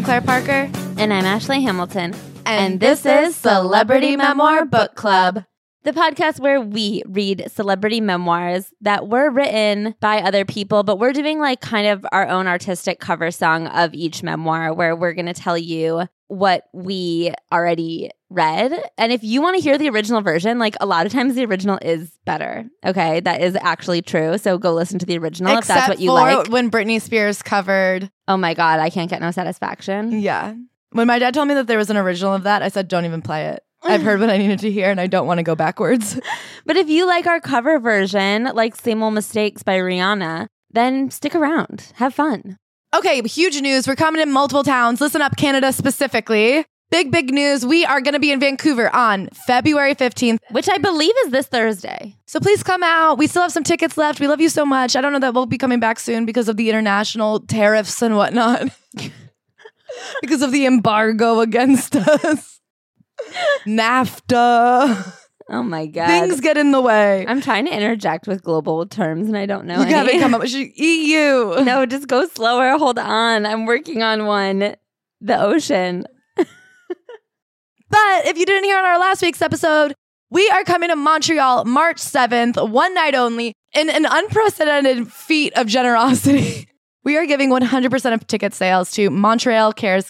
I'm Claire Parker. And I'm Ashley Hamilton. And this is Celebrity Memoir Book Club, the podcast where we read celebrity memoirs that were written by other people, but we're doing like kind of our own artistic cover song of each memoir where we're going to tell you what we already read. And if you want to hear the original version, like a lot of times the original is better. Okay, that is actually true. So go listen to the original if that's what you like. When Britney Spears covered. Oh my God, I can't get no satisfaction. Yeah. When my dad told me that there was an original of that, I said, don't even play it. I've heard what I needed to hear and I don't want to go backwards. But if you like our cover version, like Same Old Mistakes by Rihanna, then stick around. Have fun. Okay, huge news. We're coming in multiple towns. Listen up, Canada specifically. Big news. We are going to be in Vancouver on February 15th. Which I believe is this Thursday. So please come out. We still have some tickets left. We love you so much. I don't know that we'll be coming back soon because of the international tariffs and whatnot. Because of the embargo against us. NAFTA. Oh my God. Things get in the way. I'm trying to interject with global terms and I don't know You gotta come up with EU. No, just go slower. Hold on. I'm working on one. The ocean. But if you didn't hear on our last week's episode, we are coming to Montreal March 7th, one night only, in an unprecedented feat of generosity. We are giving 100% of ticket sales to Montreal Cares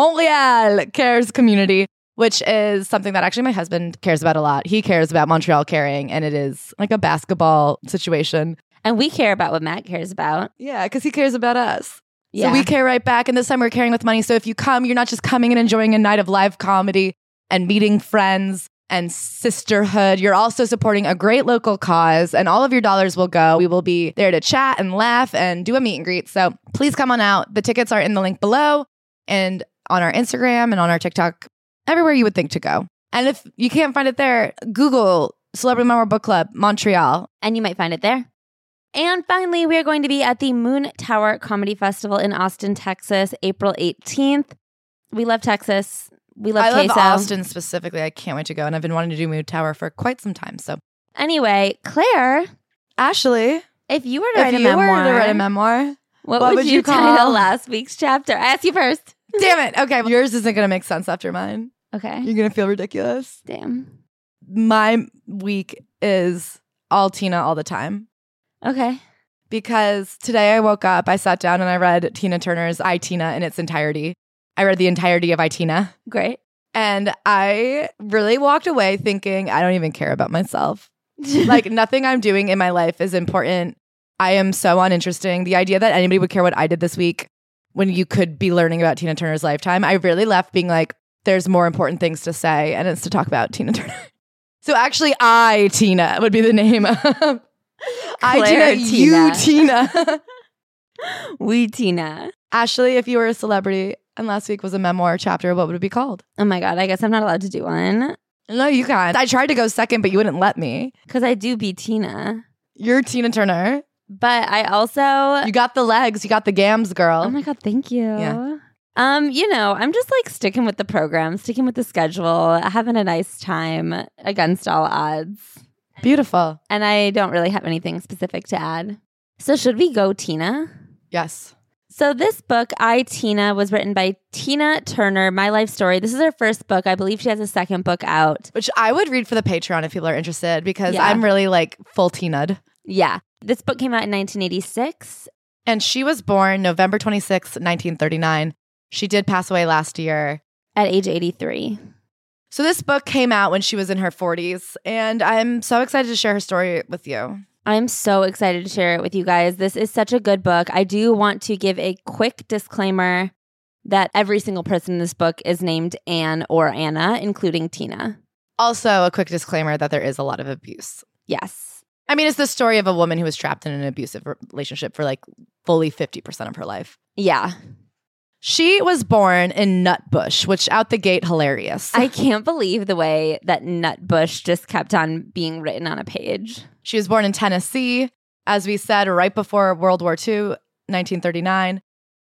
community, which is something that actually my husband cares about a lot. He cares about Montreal caring, and it is like a basketball situation. And we care about what Matt cares about. Yeah, because he cares about us. Yeah. So we care right back. And this time we're caring with money. So if you come, you're not just coming and enjoying a night of live comedy and meeting friends and sisterhood. You're also supporting a great local cause, and all of your dollars will go. We will be there to chat and laugh and do a meet and greet. So please come on out. The tickets are in the link below and on our Instagram and on our TikTok, everywhere you would think to go. And if you can't find it there, Google Celebrity Memoir Book Club Montreal. And you might find it there. And finally, we are going to be at the Moon Tower Comedy Festival in Austin, Texas, April 18th. We love Texas. We love queso. I love Austin specifically. I can't wait to go. And I've been wanting to do Moon Tower for quite some time. So anyway, Claire. Ashley. If you were to write a memoir, what would you title last week's chapter? I ask you first. Damn it. Okay. Yours isn't going to make sense after mine. Okay. You're going to feel ridiculous. Damn. My week is all Tina all the time. Okay. Because today I woke up, I sat down and I read Tina Turner's I, Tina in its entirety. I read the entirety of I, Tina. Great. And I really walked away thinking, I don't even care about myself. Like nothing I'm doing in my life is important. I am so uninteresting. The idea that anybody would care what I did this week when you could be learning about Tina Turner's lifetime, I really left being like, there's more important things to say, and it's to talk about Tina Turner. So actually, I, Tina, would be the name of I, Tina, you, Tina. We, Tina. Ashley, if you were a celebrity and last week was a memoir chapter, what would it be called? Oh my God, I guess I'm not allowed to do one. No, you can't. I tried to go second, but you wouldn't let me. Because I do be Tina. You're Tina Turner. But I also... You got the legs. You got the gams, girl. Oh my God, thank you. Yeah. I'm just like sticking with the program, sticking with the schedule, having a nice time against all odds. Beautiful. And I don't really have anything specific to add. So should we go Tina? Yes. So this book, I, Tina, was written by Tina Turner, My Life Story. This is her first book. I believe she has a second book out. Which I would read for the Patreon if people are interested because I'm really like full Tina'd. Yeah. This book came out in 1986. And she was born November 26, 1939. She did pass away last year. At age 83. So this book came out when she was in her 40s. And I'm so excited to share her story with you. I'm so excited to share it with you guys. This is such a good book. I do want to give a quick disclaimer that every single person in this book is named Anne or Anna, including Tina. Also, a quick disclaimer that there is a lot of abuse. Yes. I mean, it's the story of a woman who was trapped in an abusive relationship for like fully 50% of her life. Yeah. She was born in Nutbush, which out the gate, hilarious. I can't believe the way that Nutbush just kept on being written on a page. She was born in Tennessee, as we said, right before World War II, 1939.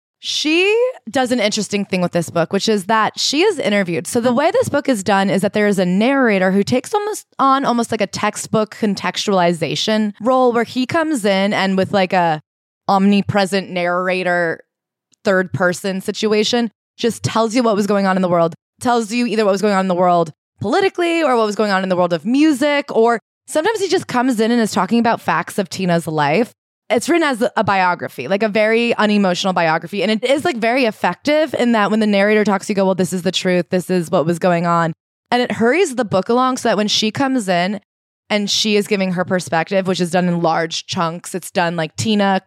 She does an interesting thing with this book, which is that she is interviewed. So the way this book is done is that there is a narrator who takes almost like a textbook contextualization role where he comes in and with like a omnipresent narrator third person situation just tells you what was going on in the world, tells you either what was going on in the world politically or what was going on in the world of music, or sometimes he just comes in and is talking about facts of Tina's life. It's written as a biography, like a very unemotional biography. And it is like very effective in that when the narrator talks, you go, well, this is the truth. This is what was going on. And it hurries the book along so that when she comes in and she is giving her perspective, which is done in large chunks, it's done like Tina,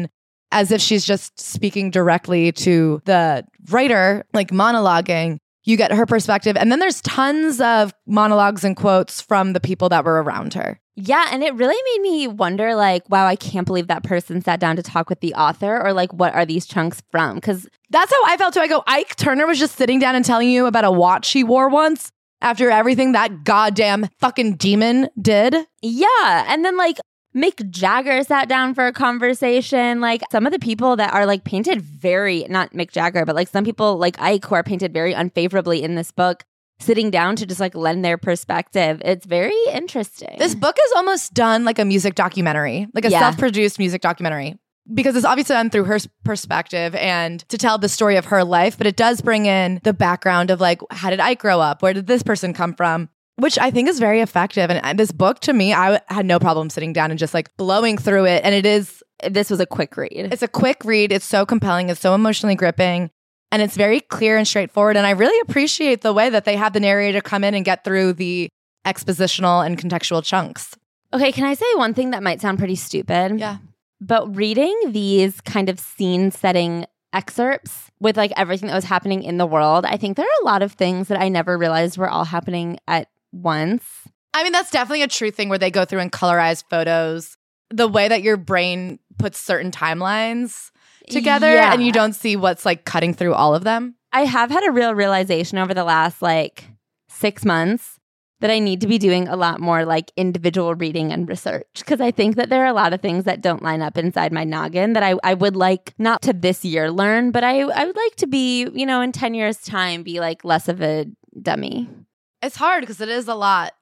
as if she's just speaking directly to the writer, like monologuing. You get her perspective. And then there's tons of monologues and quotes from the people that were around her. Yeah, and it really made me wonder, like, wow, I can't believe that person sat down to talk with the author, or like, what are these chunks from? Because that's how I felt too. I go, Ike Turner was just sitting down and telling you about a watch he wore once after everything that goddamn fucking demon did. Yeah, and then like Mick Jagger sat down for a conversation. Like some of the people that are like painted very, not Mick Jagger, but like some people like Ike who are painted very unfavorably in this book, sitting down to just like lend their perspective. It's very interesting. This book is almost done like a music documentary, like a self-produced music documentary, because it's obviously done through her perspective and to tell the story of her life. But it does bring in the background of like, how did Ike grow up? Where did this person come from? Which I think is very effective. And this book, to me, I had no problem sitting down and just like blowing through it. And this was a quick read. It's a quick read. It's so compelling. It's so emotionally gripping. And it's very clear and straightforward. And I really appreciate the way that they have the narrator come in and get through the expositional and contextual chunks. Okay, can I say one thing that might sound pretty stupid? Yeah. But reading these kind of scene-setting excerpts with like everything that was happening in the world, I think there are a lot of things that I never realized were all happening at once. I mean, that's definitely a true thing where they go through and colorize photos. The way that your brain puts certain timelines together and you don't see what's like cutting through all of them. I have had a real realization over the last like 6 months that I need to be doing a lot more like individual reading and research, because I think that there are a lot of things that don't line up inside my noggin that I would like not to this year learn, but I would like to be, you know, in 10 years time, be like less of a dummy. It's hard because it is a lot.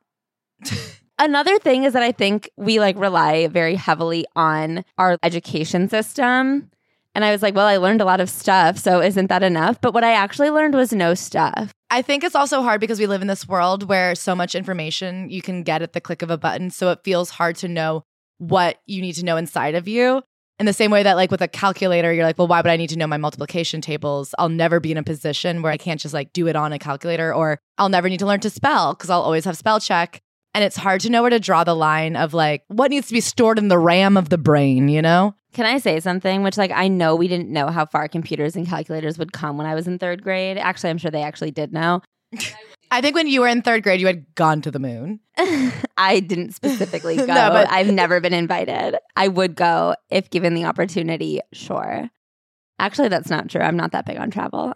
Another thing is that I think we like rely very heavily on our education system. And I was like, well, I learned a lot of stuff, so isn't that enough? But what I actually learned was no stuff. I think it's also hard because we live in this world where so much information you can get at the click of a button. So it feels hard to know what you need to know inside of you. In the same way that like with a calculator, you're like, well, why would I need to know my multiplication tables? I'll never be in a position where I can't just like do it on a calculator, or I'll never need to learn to spell because I'll always have spell check. And it's hard to know where to draw the line of like what needs to be stored in the RAM of the brain, you know? Can I say something? Which like I know we didn't know how far computers and calculators would come when I was in 3rd grade. Actually, I'm sure they actually did know. I think when you were in 3rd grade, you had gone to the moon. I didn't specifically go. No, but I've never been invited. I would go if given the opportunity, sure. Actually, that's not true. I'm not that big on travel.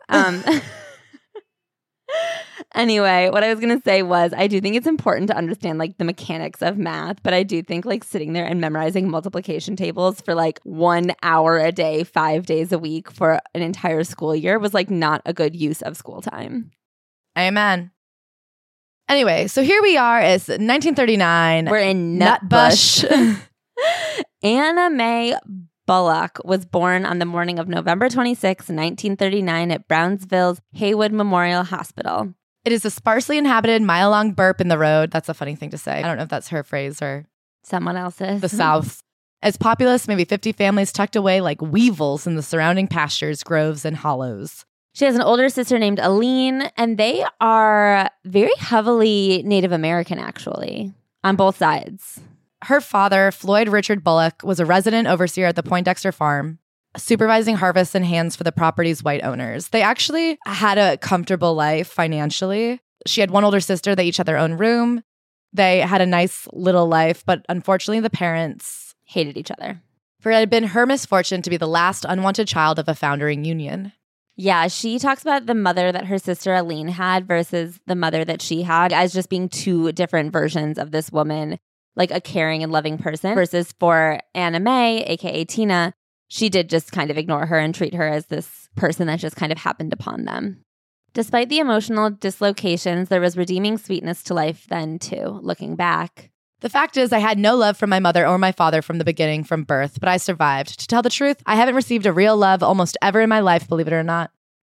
Anyway, what I was going to say was I do think it's important to understand like the mechanics of math, but I do think like sitting there and memorizing multiplication tables for like 1 hour a day, 5 days a week for an entire school year was like not a good use of school time. Amen. Anyway, so here we are. It's 1939. We're in Nutbush. Anna Mae Bullock was born on the morning of November 26, 1939 at Brownsville's Haywood Memorial Hospital. It is a sparsely inhabited mile-long burp in the road. That's a funny thing to say. I don't know if that's her phrase or someone else's. The South. It's populous, maybe 50 families tucked away like weevils in the surrounding pastures, groves, and hollows. She has an older sister named Aline, and they are very heavily Native American, actually, on both sides. Her father, Floyd Richard Bullock, was a resident overseer at the Poindexter farm, supervising harvests and hands for the property's white owners. They actually had a comfortable life financially. She had one older sister. They each had their own room. They had a nice little life, but unfortunately the parents hated each other. For it had been her misfortune to be the last unwanted child of a foundering union. Yeah, she talks about the mother that her sister Aline had versus the mother that she had as just being two different versions of this woman, like a caring and loving person, versus for Anna Mae, aka Tina, she did just kind of ignore her and treat her as this person that just kind of happened upon them. Despite the emotional dislocations, there was redeeming sweetness to life then too, looking back. The fact is, I had no love from my mother or my father from the beginning, from birth, but I survived. To tell the truth, I haven't received a real love almost ever in my life, believe it or not.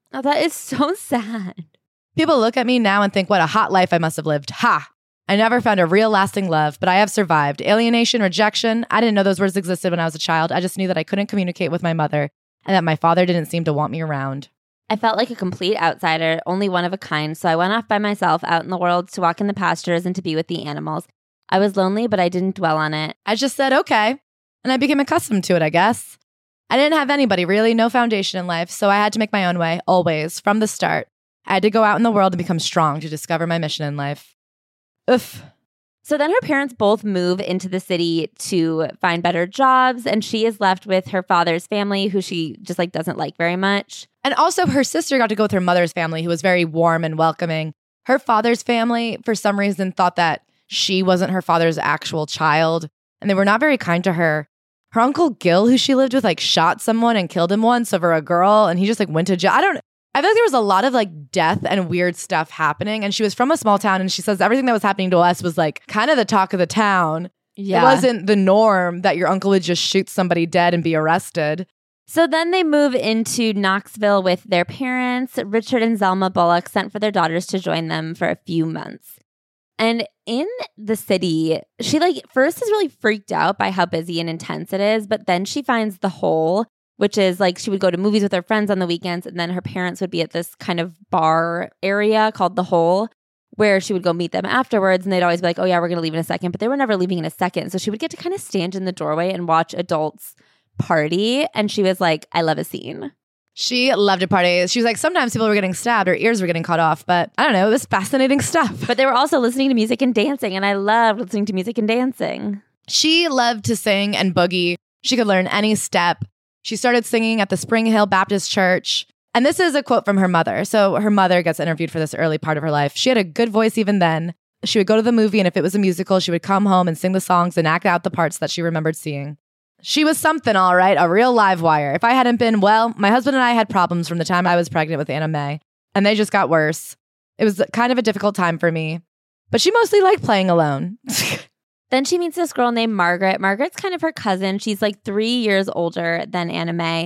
Oh, that is so sad. People look at me now and think what a hot life I must have lived. Ha! I never found a real lasting love, but I have survived. Alienation, rejection. I didn't know those words existed when I was a child. I just knew that I couldn't communicate with my mother and that my father didn't seem to want me around. I felt like a complete outsider, only one of a kind, so I went off by myself out in the world to walk in the pastures and to be with the animals. I was lonely, but I didn't dwell on it. I just said, okay. And I became accustomed to it, I guess. I didn't have anybody, really, no foundation in life, so I had to make my own way, always, from the start. I had to go out in the world and become strong to discover my mission in life. Oof. So then her parents both move into the city to find better jobs, and she is left with her father's family, who she just doesn't like very much. And also her sister got to go with her mother's family, who was very warm and welcoming. Her father's family, for some reason, thought that she wasn't her father's actual child, and they were not very kind to her. Her uncle Gil, who she lived with, shot someone and killed him once over a girl, and he just went to jail. I feel like there was a lot of death and weird stuff happening, and she was from a small town, and she says everything that was happening to us was kind of the talk of the town. Yeah. It wasn't the norm that your uncle would just shoot somebody dead and be arrested. So then they move into Knoxville with their parents. Richard and Zelma Bullock sent for their daughters to join them for a few months. And in the city, she first is really freaked out by how busy and intense it is, but then she finds the Hole, which is she would go to movies with her friends on the weekends, and then her parents would be at this kind of bar area called the Hole, where she would go meet them afterwards, and they'd always be like, oh yeah, we're going to leave in a second, but they were never leaving in a second. So she would get to kind of stand in the doorway and watch adults party, and she was like, I love a scene. She loved a party. She was like, sometimes people were getting stabbed or ears were getting cut off, but I don't know, it was fascinating stuff. But they were also listening to music and dancing, and I loved listening to music and dancing. She loved to sing and boogie. She could learn any step. She started singing at the Spring Hill Baptist Church. And this is a quote from her mother. So her mother gets interviewed for this early part of her life. She had a good voice even then. She would go to the movie, and if it was a musical, she would come home and sing the songs and act out the parts that she remembered seeing. She was something, all right, a real live wire. If I hadn't been, well, my husband and I had problems from the time I was pregnant with Anna Mae, and they just got worse. It was kind of a difficult time for me, but she mostly liked playing alone. Then she meets this girl named Margaret. Margaret's kind of her cousin. She's 3 years older than Anna Mae,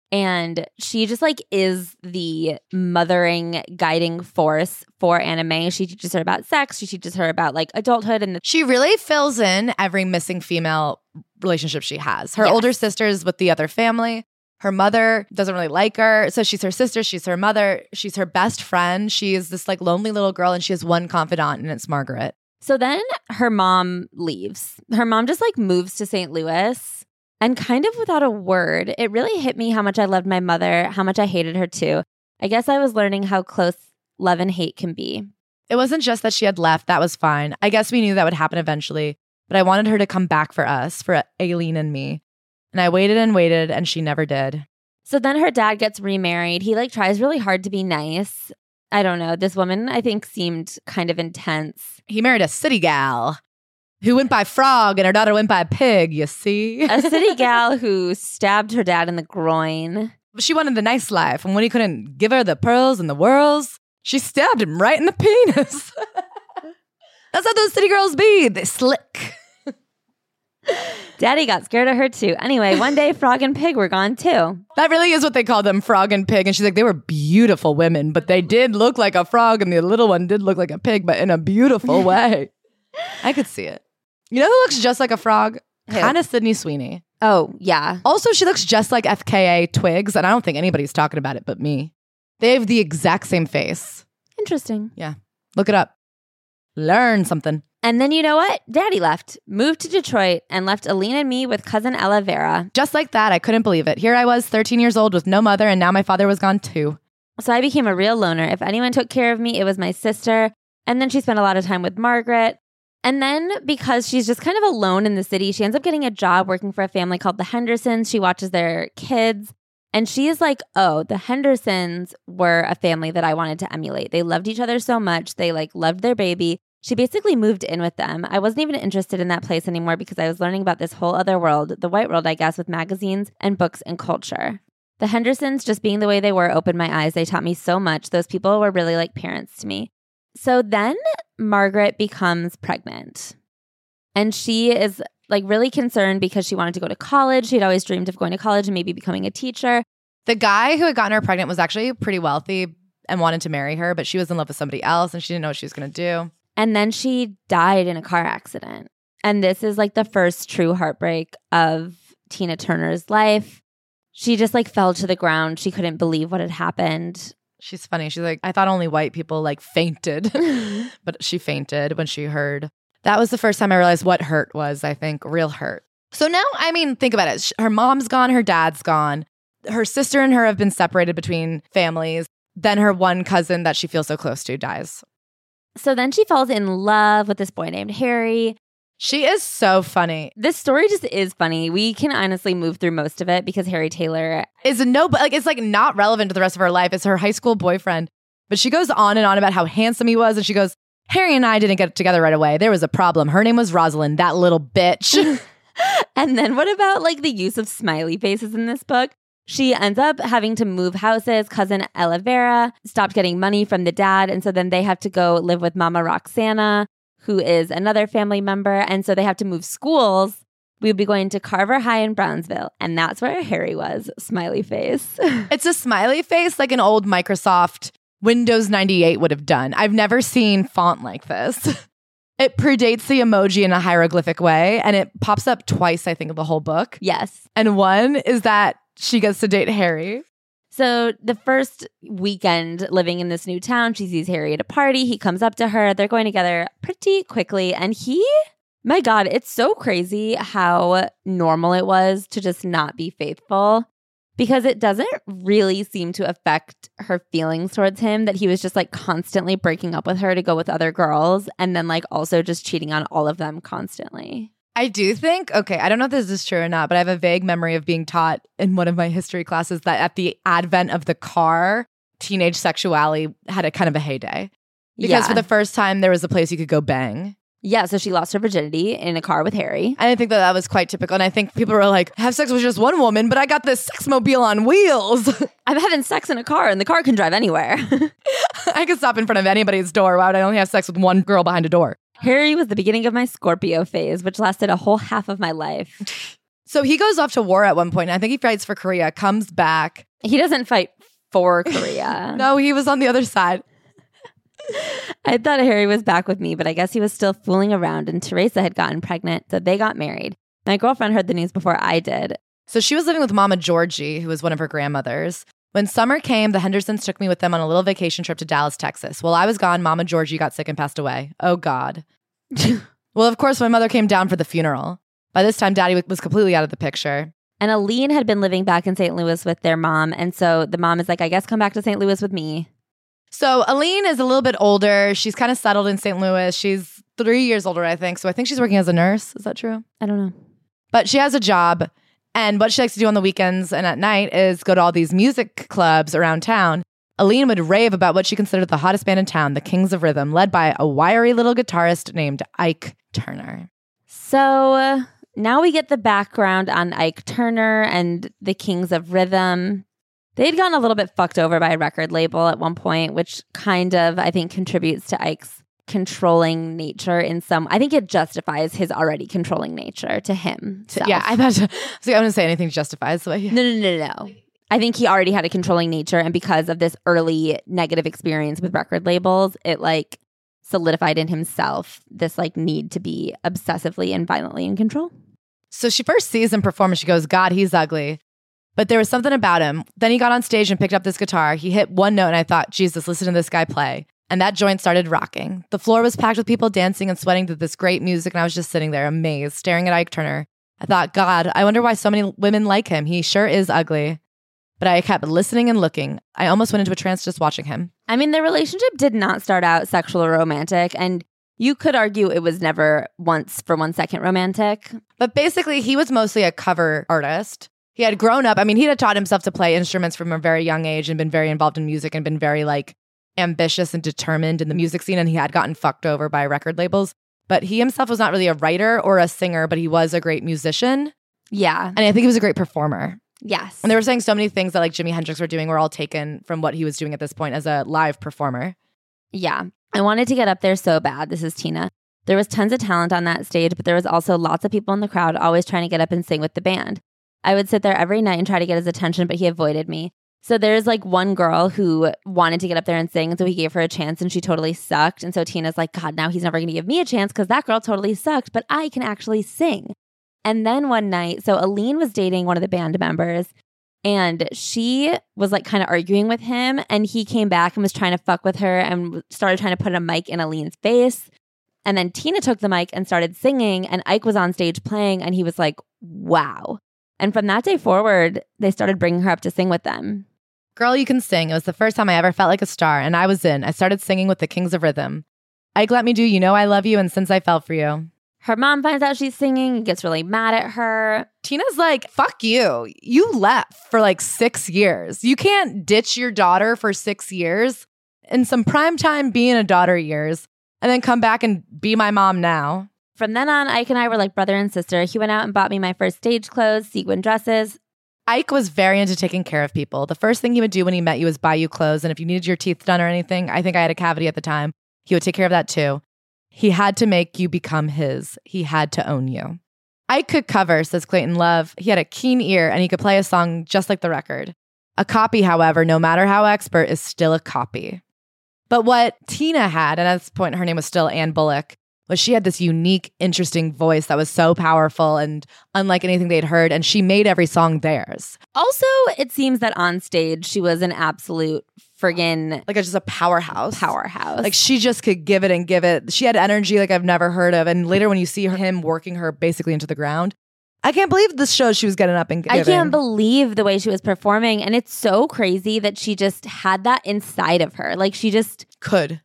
and she just is the mothering, guiding force for Anna Mae. She teaches her about sex. She teaches her about adulthood, and she really fills in every missing female relationship she has. Her older sister's with the other family. Her mother doesn't really like her. So she's her sister. She's her mother. She's her best friend. She is this lonely little girl, and she has one confidant, and it's Margaret. So then her mom leaves. Her mom just moves to St. Louis, and kind of without a word, it really hit me how much I loved my mother, how much I hated her too. I guess I was learning how close love and hate can be. It wasn't just that she had left. That was fine. I guess we knew that would happen eventually. But I wanted her to come back for us, for Aileen and me. And I waited and waited, and she never did. So then her dad gets remarried. He tries really hard to be nice. I don't know. This woman, I think, seemed kind of intense. He married a city gal who went by frog, and her daughter went by pig, you see? A city gal who stabbed her dad in the groin. She wanted the nice life, and when he couldn't give her the pearls and the whirls, she stabbed him right in the penis. That's how those city girls be. They slick. Daddy got scared of her too. Anyway, one day Frog and Pig were gone too. That really is what they call them, Frog and Pig. And she's like, they were beautiful women, but they did look like a frog, and the little one did look like a pig, but in a beautiful way. I could see it. You know who looks just like a frog? Kind of Sydney Sweeney. Oh, yeah. Also, she looks just like FKA Twigs, and I don't think anybody's talking about it but me. They have the exact same face. Interesting. Yeah. Look it up. Learn something. And then you know what? Daddy left, moved to Detroit, and left Aline and me with cousin Ella Vera. Just like that, I couldn't believe it. Here I was, 13 years old with no mother, and now my father was gone too. So I became a real loner. If anyone took care of me, it was my sister. And then she spent a lot of time with Margaret. And then because she's just kind of alone in the city, she ends up getting a job working for a family called the Hendersons. She watches their kids. And she is like, oh, the Hendersons were a family that I wanted to emulate. They loved each other so much. They loved their baby. She basically moved in with them. I wasn't even interested in that place anymore because I was learning about this whole other world, the white world, I guess, with magazines and books and culture. The Hendersons, just being the way they were, opened my eyes. They taught me so much. Those people were really like parents to me. So then Margaret becomes pregnant. And she is really concerned because she wanted to go to college. She'd always dreamed of going to college and maybe becoming a teacher. The guy who had gotten her pregnant was actually pretty wealthy and wanted to marry her, but she was in love with somebody else and she didn't know what she was going to do. And then she died in a car accident. And this is like the first true heartbreak of Tina Turner's life. She just like fell to the ground. She couldn't believe what had happened. She's funny. She's like, I thought only white people like fainted, but she fainted when she heard. That was the first time I realized what hurt was, I think, real hurt. So now, I mean, think about it. Her mom's gone, her dad's gone. Her sister and her have been separated between families. Then her one cousin that she feels so close to dies. So then she falls in love with this boy named Harry. She is so funny. This story just is funny. We can honestly move through most of it because Harry Taylor is it's like not relevant to the rest of her life. It's her high school boyfriend. But she goes on and on about how handsome he was. And she goes, Harry and I didn't get together right away. There was a problem. Her name was Rosalind, that little bitch. And then what about like the use of smiley faces in this book? She ends up having to move houses. Cousin Ella Vera stopped getting money from the dad. And so then they have to go live with Mama Roxana, who is another family member. And so they have to move schools. We would be going to Carver High in Brownsville. And that's where Harry was. Smiley face. It's a smiley face like an old Microsoft Windows 98 would have done. I've never seen font like this. It predates the emoji in a hieroglyphic way. And it pops up twice, I think, of the whole book. Yes. And one is that she gets to date Harry. So the first weekend living in this new town, she sees Harry at a party. He comes up to her. They're going together pretty quickly. And my God, it's so crazy how normal it was to just not be faithful, because it doesn't really seem to affect her feelings towards him that he was just like constantly breaking up with her to go with other girls and then like also just cheating on all of them constantly. I do think, okay, I don't know if this is true or not, but I have a vague memory of being taught in one of my history classes that at the advent of the car, teenage sexuality had a kind of a heyday. Because for the first time, there was a place you could go bang. Yeah, so she lost her virginity in a car with Harry. And I think that was quite typical. And I think people were like, have sex with just one woman, but I got this sex mobile on wheels. I'm having sex in a car and the car can drive anywhere. I could stop in front of anybody's door. Why would I only have sex with one girl behind a door? Harry was the beginning of my Scorpio phase, which lasted a whole half of my life. So he goes off to war at one point. And I think he fights for Korea, comes back. He doesn't fight for Korea. No, he was on the other side. I thought Harry was back with me, but I guess he was still fooling around and Teresa had gotten pregnant, so they got married. My girlfriend heard the news before I did. So she was living with Mama Georgie, who was one of her grandmothers. When summer came, the Hendersons took me with them on a little vacation trip to Dallas, Texas. While I was gone, Mama Georgie got sick and passed away. Oh, God. Well, of course, my mother came down for the funeral. By this time, Daddy was completely out of the picture. And Aline had been living back in St. Louis with their mom. And so the mom is like, I guess come back to St. Louis with me. So Aline is a little bit older. She's kind of settled in St. Louis. She's 3 years older, I think. So I think she's working as a nurse. Is that true? I don't know. But she has a job. And what she likes to do on the weekends and at night is go to all these music clubs around town. Aline would rave about what she considered the hottest band in town, the Kings of Rhythm, led by a wiry little guitarist named Ike Turner. So now we get the background on Ike Turner and the Kings of Rhythm. They'd gotten a little bit fucked over by a record label at one point, which kind of, I think, contributes to Ike's controlling nature in some. I think it justifies his already controlling nature to him. Yeah, I thought, I wouldn't say anything justifies. So No. I think he already had a controlling nature. And because of this early negative experience with record labels, it like solidified in himself this like need to be obsessively and violently in control. So she first sees him perform and she goes, God, he's ugly. But there was something about him. Then he got on stage and picked up this guitar. He hit one note and I thought, Jesus, listen to this guy play. And that joint started rocking. The floor was packed with people dancing and sweating to this great music. And I was just sitting there amazed, staring at Ike Turner. I thought, God, I wonder why so many women like him. He sure is ugly. But I kept listening and looking. I almost went into a trance just watching him. I mean, their relationship did not start out sexual or romantic. And you could argue it was never once for 1 second romantic. But basically, he was mostly a cover artist. He had grown up. I mean, he had taught himself to play instruments from a very young age and been very involved in music and been very like ambitious and determined in the music scene. And he had gotten fucked over by record labels. But he himself was not really a writer or a singer, but he was a great musician. Yeah. And I think he was a great performer. Yes. And they were saying so many things that like Jimi Hendrix were doing were all taken from what he was doing at this point as a live performer. Yeah. I wanted to get up there so bad. This is Tina. There was tons of talent on that stage, but there was also lots of people in the crowd always trying to get up and sing with the band. I would sit there every night and try to get his attention, but he avoided me. So there's like one girl who wanted to get up there and sing. And so he gave her a chance and she totally sucked. And so Tina's like, God, now he's never going to give me a chance because that girl totally sucked, but I can actually sing. And then one night, so Aline was dating one of the band members and she was like kind of arguing with him. And he came back and was trying to fuck with her and started trying to put a mic in Aline's face. And then Tina took the mic and started singing and Ike was on stage playing and he was like, wow. And from that day forward, they started bringing her up to sing with them. Girl, you can sing. It was the first time I ever felt like a star, and I was in. I started singing with the Kings of Rhythm. Ike let me do You Know I Love You and Since I Fell For You. Her mom finds out she's singing and gets really mad at her. Tina's like, fuck you. You left for like 6 years. You can't ditch your daughter for 6 years in some primetime being a daughter years and then come back and be my mom now. From then on, Ike and I were like brother and sister. He went out and bought me my first stage clothes, sequin dresses. Ike was very into taking care of people. The first thing he would do when he met you was buy you clothes. And if you needed your teeth done or anything, I think I had a cavity at the time, he would take care of that too. He had to make you become his. He had to own you. Ike could cover, says Clayton Love. He had a keen ear and he could play a song just like the record. A copy, however, no matter how expert, is still a copy. But what Tina had, and at this point her name was still Ann Bullock, was she had this unique, interesting voice that was so powerful and unlike anything they'd heard, and she made every song theirs. Also, it seems that on stage, she was an absolute friggin' Like just a powerhouse. Powerhouse. Like she just could give it and give it. She had energy like I've never heard of. And later when you see him working her basically into the ground, I can't believe this show she was getting up and giving. I can't believe the way she was performing. And it's so crazy that she just had that inside of her. Like she just could,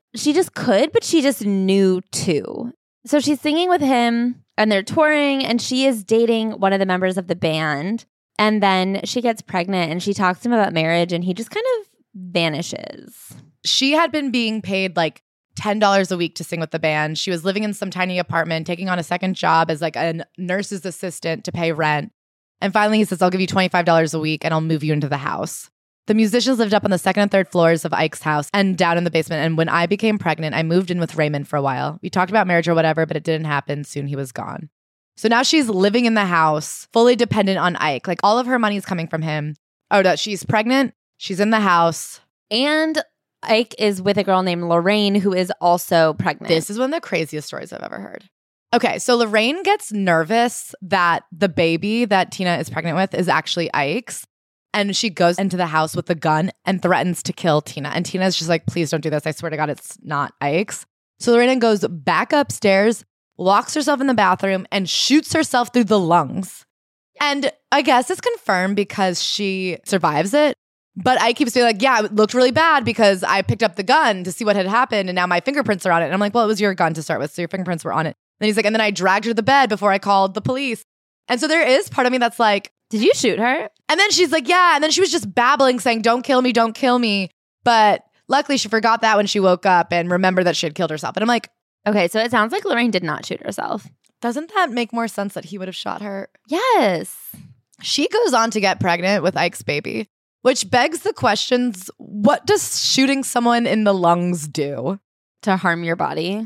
but she just knew too. So she's singing with him and they're touring and she is dating one of the members of the band. And then she gets pregnant and she talks to him about marriage and he just kind of vanishes. She had been being paid like $10 a week to sing with the band. She was living in some tiny apartment, taking on a second job as like a nurse's assistant to pay rent. And finally he says, I'll give you $25 a week and I'll move you into the house. The musicians lived up on the second and third floors of Ike's house and down in the basement. And when I became pregnant, I moved in with Raymond for a while. We talked about marriage or whatever, but it didn't happen. Soon he was gone. So now she's living in the house, fully dependent on Ike. Like all of her money is coming from him. Oh, no, she's pregnant. She's in the house. And Ike is with a girl named Lorraine who is also pregnant. This is one of the craziest stories I've ever heard. Okay, so Lorraine gets nervous that the baby that Tina is pregnant with is actually Ike's. And she goes into the house with a gun and threatens to kill Tina. And Tina's just like, please don't do this. I swear to God, it's not Ike's. So Lorraine goes back upstairs, locks herself in the bathroom, and shoots herself through the lungs. And I guess it's confirmed because she survives it. But I keep saying like, yeah, it looked really bad because I picked up the gun to see what had happened and now my fingerprints are on it. And I'm like, well, it was your gun to start with, so your fingerprints were on it. And he's like, and then I dragged her to the bed before I called the police. And so there is part of me that's like, did you shoot her? And then she's like, yeah. And then she was just babbling saying, don't kill me, don't kill me. But luckily she forgot that when she woke up and remembered that she had killed herself. And I'm like, okay, so it sounds like Lorraine did not shoot herself. Doesn't that make more sense that he would have shot her? Yes. She goes on to get pregnant with Ike's baby, which begs the questions, what does shooting someone in the lungs do? To harm your body?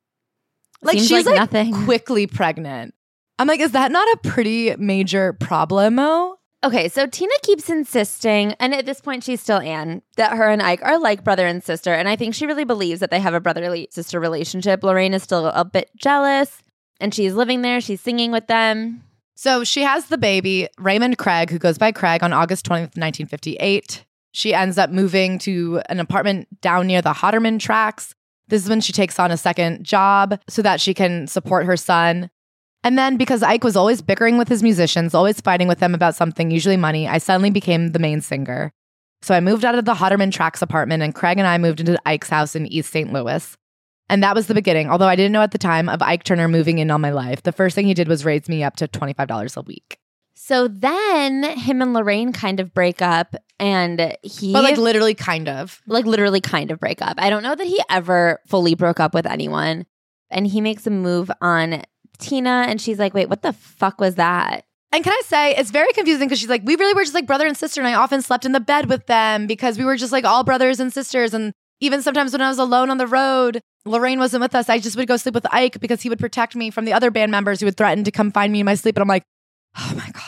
Like Seems she's like nothing. quickly pregnant. I'm like, is that not a pretty major problemo? Okay, so Tina keeps insisting, and at this point she's still Anne, that her and Ike are like brother and sister. And I think she really believes that they have a brotherly sister relationship. Lorraine is still a bit jealous, and she's living there. She's singing with them. So she has the baby, Raymond Craig, who goes by Craig, on August 20th, 1958. She ends up moving to an apartment down near the Hotterman tracks. This is when she takes on a second job so that she can support her son. And then because Ike was always bickering with his musicians, always fighting with them about something, usually money, I suddenly became the main singer. So I moved out of the Hotterman Tracks apartment and Craig and I moved into Ike's house in East St. Louis. And that was the beginning, although I didn't know at the time of Ike Turner moving in on my life. The first thing he did was raise me up to $25 a week. So then him and Lorraine kind of break up and he... But like literally kind of. Like literally kind of break up. I don't know that he ever fully broke up with anyone. And he makes a move on Tina and she's like, wait, what the fuck was that? And can I say, it's very confusing because she's like, we really were just like brother and sister and I often slept in the bed with them because we were just like all brothers and sisters. And even sometimes when I was alone on the road, Lorraine wasn't with us. I just would go sleep with Ike because he would protect me from the other band members who would threaten to come find me in my sleep. And I'm like, oh my God, this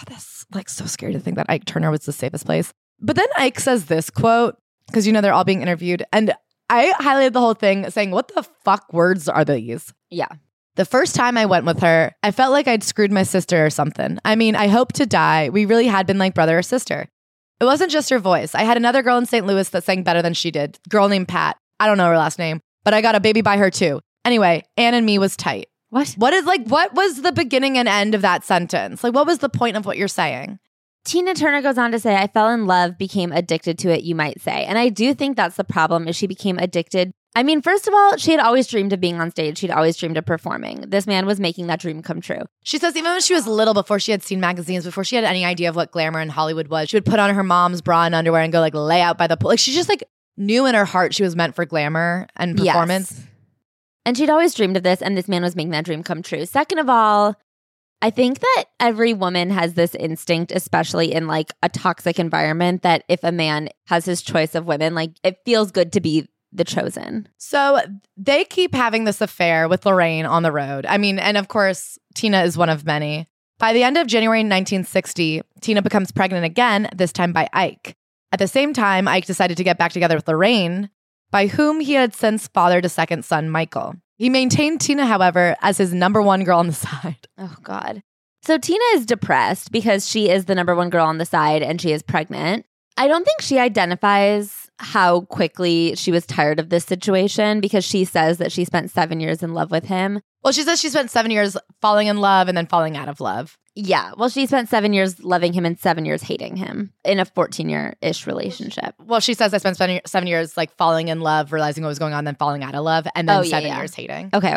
It's like so scary to think that Ike Turner was the safest place. But then Ike says this quote, because they're all being interviewed. And I highlighted the whole thing saying, what the fuck words are these? Yeah. The first time I went with her, I felt like I'd screwed my sister or something. I mean, I hope to die. We really had been like brother or sister. It wasn't just her voice. I had another girl in St. Louis that sang better than she did. Girl named Pat. I don't know her last name, but I got a baby by her too. Anyway, Ann and me was tight. What? What was the beginning and end of that sentence? Like, what was the point of what you're saying? Tina Turner goes on to say, I fell in love, became addicted to it, you might say. And I do think that's the problem, is she became addicted. I mean, first of all, she had always dreamed of being on stage. She'd always dreamed of performing. This man was making that dream come true. She says even when she was little, before she had seen magazines, before she had any idea of what glamour in Hollywood was, she would put on her mom's bra and underwear and go like lay out by the pool. Like she just like knew in her heart she was meant for glamour and performance. Yes. And she'd always dreamed of this, and this man was making that dream come true. Second of all, I think that every woman has this instinct, especially in like a toxic environment, that if a man has his choice of women, like it feels good to be the chosen. So they keep having this affair with Lorraine on the road. I mean, and of course, Tina is one of many. By the end of January 1960, Tina becomes pregnant again, this time by Ike. At the same time, Ike decided to get back together with Lorraine, by whom he had since fathered a second son, Michael. He maintained Tina, however, as his number one girl on the side. Oh, God. So Tina is depressed because she is the number one girl on the side and she is pregnant. I don't think she identifies how quickly she was tired of this situation, because she says that she spent 7 years in love with him. Well, she says she spent 7 years falling in love and then falling out of love. Yeah. Well, she spent 7 years loving him and 7 years hating him in a 14-year-ish relationship. Well, she says I spent 7 years like falling in love, realizing what was going on, then falling out of love, and then 7 years hating. Okay.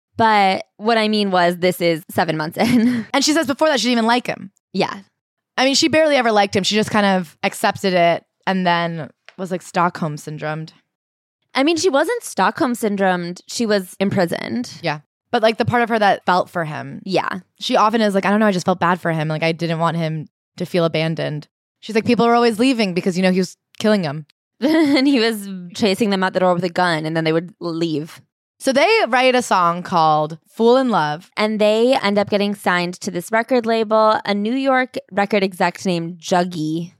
But what I mean was, this is 7 months in. And she says before that she didn't even like him. Yeah. I mean, she barely ever liked him. She just kind of accepted it and then was like Stockholm syndromed. I mean, she wasn't Stockholm syndromed. She was imprisoned. Yeah. But like the part of her that felt for him. Yeah. She often is like, I don't know, I just felt bad for him. Like I didn't want him to feel abandoned. She's like, people are always leaving because, he was killing them. And he was chasing them out the door with a gun, and then they would leave. So they write a song called Fool in Love. And they end up getting signed to this record label, a New York record exec named Juggy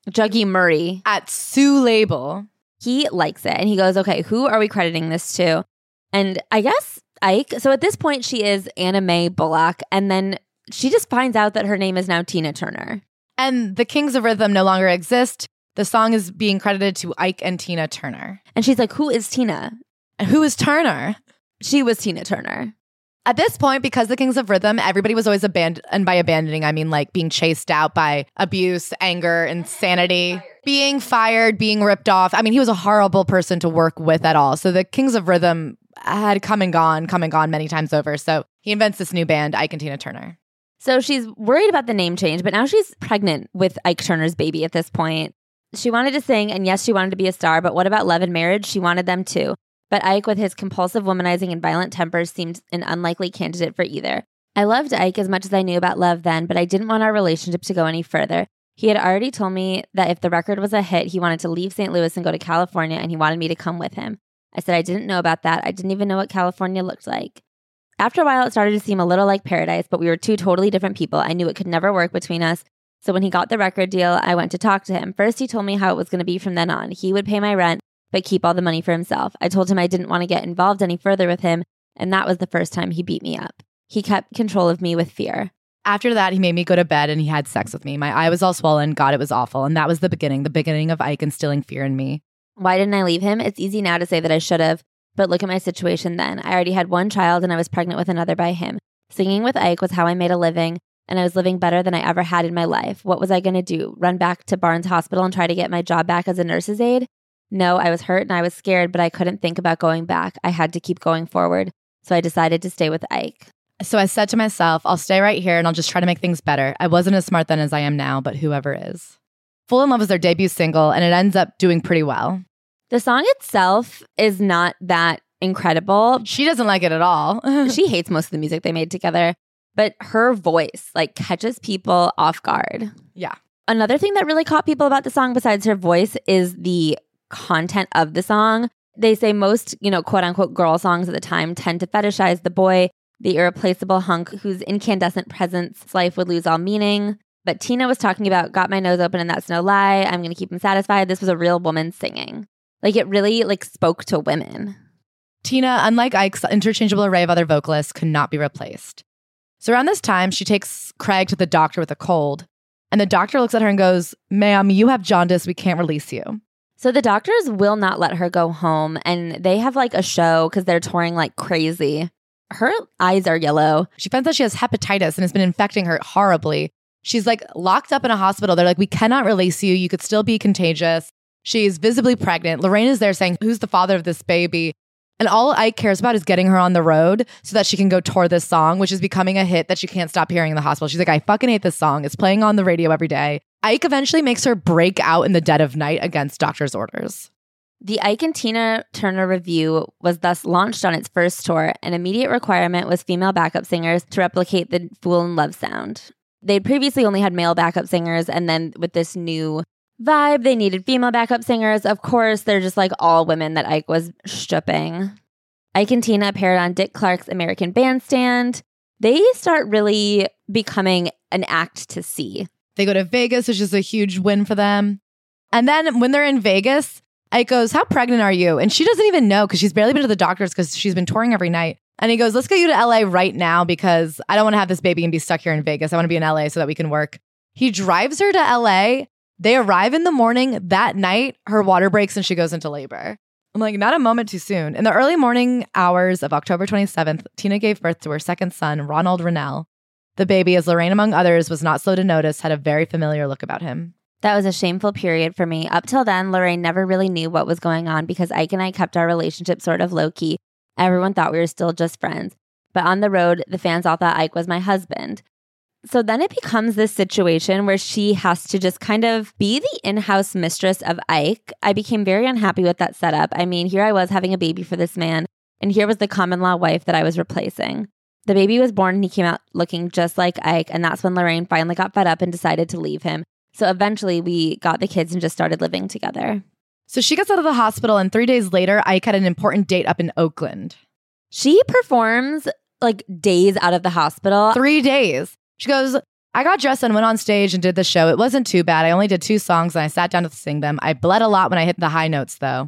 Murray. At Sue Label. He likes it. And he goes, okay, who are we crediting this to? And I guess Ike. So at this point, she is Anna Mae Bullock. And then she just finds out that her name is now Tina Turner. And the Kings of Rhythm no longer exist. The song is being credited to Ike and Tina Turner. And she's like, who is Tina? And who is Turner? She was Tina Turner. At this point, because the Kings of Rhythm, everybody was always abandoned. And by abandoning, I mean like being chased out by abuse, anger, insanity, being fired, being ripped off. I mean, he was a horrible person to work with at all. So the Kings of Rhythm had come and gone many times over. So he invents this new band, Ike and Tina Turner. So she's worried about the name change, but now she's pregnant with Ike Turner's baby at this point. She wanted to sing, and yes, she wanted to be a star, but what about love and marriage? She wanted them too. But Ike, with his compulsive womanizing and violent tempers, seemed an unlikely candidate for either. I loved Ike as much as I knew about love then, but I didn't want our relationship to go any further. He had already told me that if the record was a hit, he wanted to leave St. Louis and go to California, and he wanted me to come with him. I said I didn't know about that. I didn't even know what California looked like. After a while, it started to seem a little like paradise, but we were two totally different people. I knew it could never work between us. So when he got the record deal, I went to talk to him. First, he told me how it was going to be from then on. He would pay my rent, but keep all the money for himself. I told him I didn't want to get involved any further with him, and that was the first time he beat me up. He kept control of me with fear. After that, he made me go to bed and he had sex with me. My eye was all swollen. God, it was awful. And that was the beginning of Ike instilling fear in me. Why didn't I leave him? It's easy now to say that I should have, but look at my situation then. I already had one child and I was pregnant with another by him. Singing with Ike was how I made a living, and I was living better than I ever had in my life. What was I going to do? Run back to Barnes Hospital and try to get my job back as a nurse's aide? No, I was hurt and I was scared, but I couldn't think about going back. I had to keep going forward. So I decided to stay with Ike. So I said to myself, I'll stay right here and I'll just try to make things better. I wasn't as smart then as I am now, but whoever is. Fool in Love was their debut single, and it ends up doing pretty well. The song itself is not that incredible. She doesn't like it at all. She hates most of the music they made together, but her voice catches people off guard. Yeah. Another thing that really caught people about the song besides her voice is the content of the song. They say most, quote unquote girl songs at the time tend to fetishize the boy, the irreplaceable hunk whose incandescent presence life would lose all meaning. But Tina was talking about got my nose open and that's no lie. I'm going to keep him satisfied. This was a real woman singing. Like it really spoke to women. Tina, unlike Ike's interchangeable array of other vocalists, could not be replaced. So around this time, she takes Craig to the doctor with a cold. And the doctor looks at her and goes, "Ma'am, you have jaundice. We can't release you." So the doctors will not let her go home. And they have a show because they're touring like crazy. Her eyes are yellow. She finds out she has hepatitis and has been infecting her horribly. She's locked up in a hospital. They're like, "We cannot release you. You could still be contagious." She's visibly pregnant. Lorraine is there saying, "Who's the father of this baby?" And all Ike cares about is getting her on the road so that she can go tour this song, which is becoming a hit that she can't stop hearing in the hospital. She's like, "I fucking hate this song. It's playing on the radio every day." Ike eventually makes her break out in the dead of night against doctor's orders. The Ike and Tina Turner Revue was thus launched on its first tour. An immediate requirement was female backup singers to replicate the Fool in Love sound. They'd previously only had male backup singers, and then with this new vibe, they needed female backup singers. Of course, they're just all women that Ike was stripping. Ike and Tina appeared on Dick Clark's American Bandstand. They start really becoming an act to see. They go to Vegas, which is a huge win for them. And then when they're in Vegas, Ike goes, "How pregnant are you?" And she doesn't even know because she's barely been to the doctors because she's been touring every night. And he goes, "Let's get you to LA right now because I don't want to have this baby and be stuck here in Vegas. I want to be in LA so that we can work." He drives her to LA. They arrive in the morning. That night, her water breaks and she goes into labor. I'm like, not a moment too soon. In the early morning hours of October 27th, Tina gave birth to her second son, Ronald Rennell. The baby, as Lorraine, among others, was not slow to notice, had a very familiar look about him. That was a shameful period for me. Up till then, Lorraine never really knew what was going on because Ike and I kept our relationship sort of low-key. Everyone thought we were still just friends. But on the road, the fans all thought Ike was my husband. So then it becomes this situation where she has to just kind of be the in-house mistress of Ike. I became very unhappy with that setup. I mean, here I was having a baby for this man, and here was the common law wife that I was replacing. The baby was born and he came out looking just like Ike, and that's when Lorraine finally got fed up and decided to leave him. So eventually we got the kids and just started living together. So she gets out of the hospital, and 3 days later, Ike had an important date up in Oakland. She performs days out of the hospital. 3 days. She goes, "I got dressed and went on stage and did the show. It wasn't too bad. I only did 2 songs and I sat down to sing them. I bled a lot when I hit the high notes, though."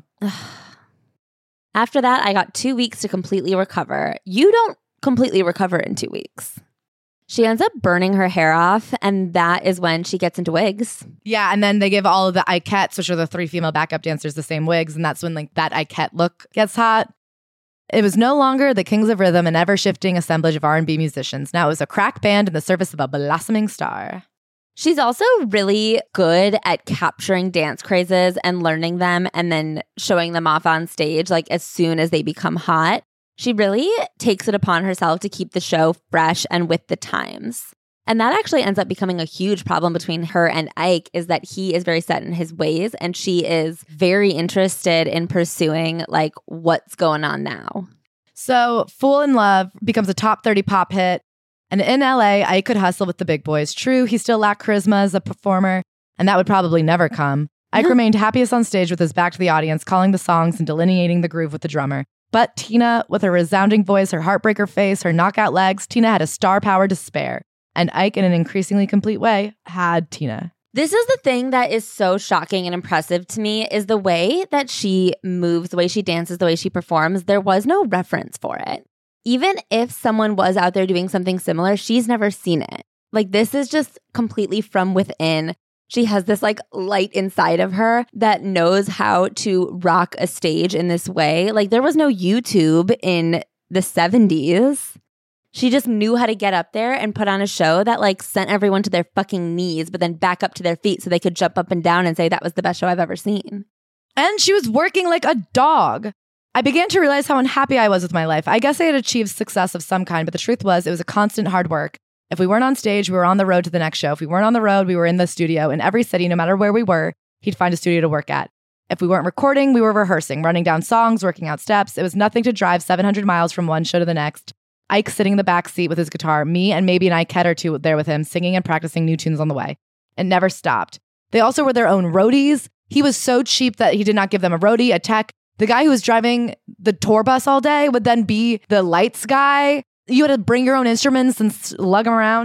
After that, I got 2 weeks to completely recover. You don't completely recover in 2 weeks. She ends up burning her hair off, and that is when she gets into wigs. Yeah, and then they give all of the Ikettes, which are the 3 female backup dancers, the same wigs, and that's when that Ikette look gets hot. It was no longer the Kings of Rhythm, an ever-shifting assemblage of R&B musicians. Now it was a crack band in the service of a blossoming star. She's also really good at capturing dance crazes and learning them and then showing them off on stage as soon as they become hot. She really takes it upon herself to keep the show fresh and with the times. And that actually ends up becoming a huge problem between her and Ike, is that he is very set in his ways and she is very interested in pursuing what's going on now. So Fool in Love becomes a top 30 pop hit. And in LA, Ike could hustle with the big boys. True, he still lacked charisma as a performer, and that would probably never come. Ike remained happiest on stage with his back to the audience, calling the songs and delineating the groove with the drummer. But Tina, with her resounding voice, her heartbreaker face, her knockout legs, Tina had a star power to spare. And Ike, in an increasingly complete way, had Tina. This is the thing that is so shocking and impressive to me, is the way that she moves, the way she dances, the way she performs. There was no reference for it. Even if someone was out there doing something similar, she's never seen it. This is just completely from within. She has this light inside of her that knows how to rock a stage in this way. There was no YouTube in the 70s. She just knew how to get up there and put on a show that sent everyone to their fucking knees, but then back up to their feet so they could jump up and down and say that was the best show I've ever seen. And she was working like a dog. I began to realize how unhappy I was with my life. I guess I had achieved success of some kind, but the truth was it was a constant hard work. If we weren't on stage, we were on the road to the next show. If we weren't on the road, we were in the studio. In every city, no matter where we were, he'd find a studio to work at. If we weren't recording, we were rehearsing, running down songs, working out steps. It was nothing to drive 700 miles from one show to the next. Ike sitting in the back seat with his guitar, me and maybe an Ikette or two there with him, singing and practicing new tunes on the way. It never stopped. They also were their own roadies. He was so cheap that he did not give them a roadie, a tech. The guy who was driving the tour bus all day would then be the lights guy. You had to bring your own instruments and lug them around.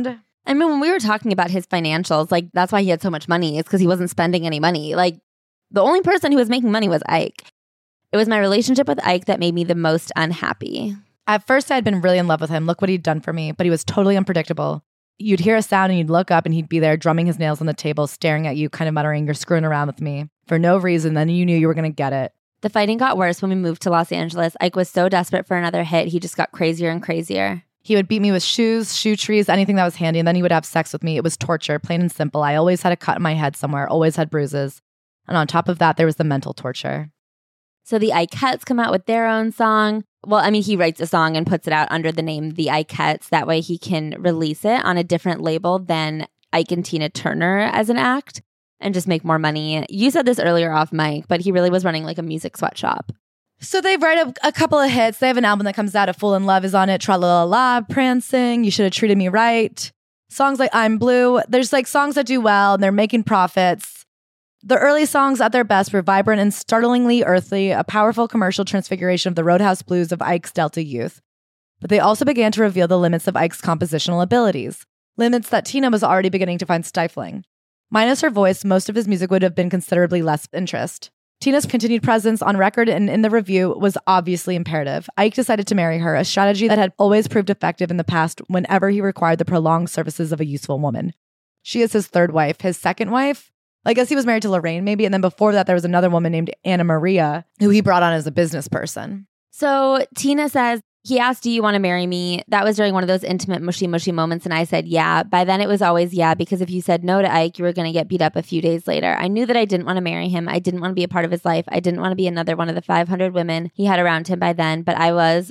I mean, when we were talking about his financials, like that's why he had so much money. It's because he wasn't spending any money. Like the only person who was making money was Ike. It was my relationship with Ike that made me the most unhappy. At first, I had been really in love with him. Look what he'd done for me. But he was totally unpredictable. You'd hear a sound and you'd look up and he'd be there drumming his nails on the table, staring at you, kind of muttering, "You're screwing around with me." For no reason. Then you knew you were going to get it. The fighting got worse when we moved to Los Angeles. Ike was so desperate for another hit, he just got crazier and crazier. He would beat me with shoes, shoe trees, anything that was handy, and then he would have sex with me. It was torture, plain and simple. I always had a cut in my head somewhere, always had bruises. And on top of that, there was the mental torture. So the Ikettes come out with their own song. Well, I mean, he writes a song and puts it out under the name The Ikettes. That way he can release it on a different label than Ike and Tina Turner as an act and just make more money. You said this earlier off mic, but he really was running like a music sweatshop. So they write a couple of hits. They have an album that comes out. A Fool in Love is on it. Tra-la-la-la, Prancing, You Should Have Treated Me Right. Songs like I'm Blue. There's like songs that do well and they're making profits. The early songs at their best were vibrant and startlingly earthly, a powerful commercial transfiguration of the Roadhouse blues of Ike's Delta youth. But they also began to reveal the limits of Ike's compositional abilities, limits that Tina was already beginning to find stifling. Minus her voice, most of his music would have been considerably less interest. Tina's continued presence on record and in the review was obviously imperative. Ike decided to marry her, a strategy that had always proved effective in the past whenever he required the prolonged services of a useful woman. She is his third wife. His second wife? I guess he was married to Lorraine maybe, and then before that there was another woman named Anna Maria who he brought on as a business person. So Tina says, he asked, "Do you want to marry me?" That was during one of those intimate mushy moments, and I said, yeah. By then it was always yeah, because if you said no to Ike, you were going to get beat up a few days later. I knew that I didn't want to marry him. I didn't want to be a part of his life. I didn't want to be another one of the 500 women he had around him by then, but I was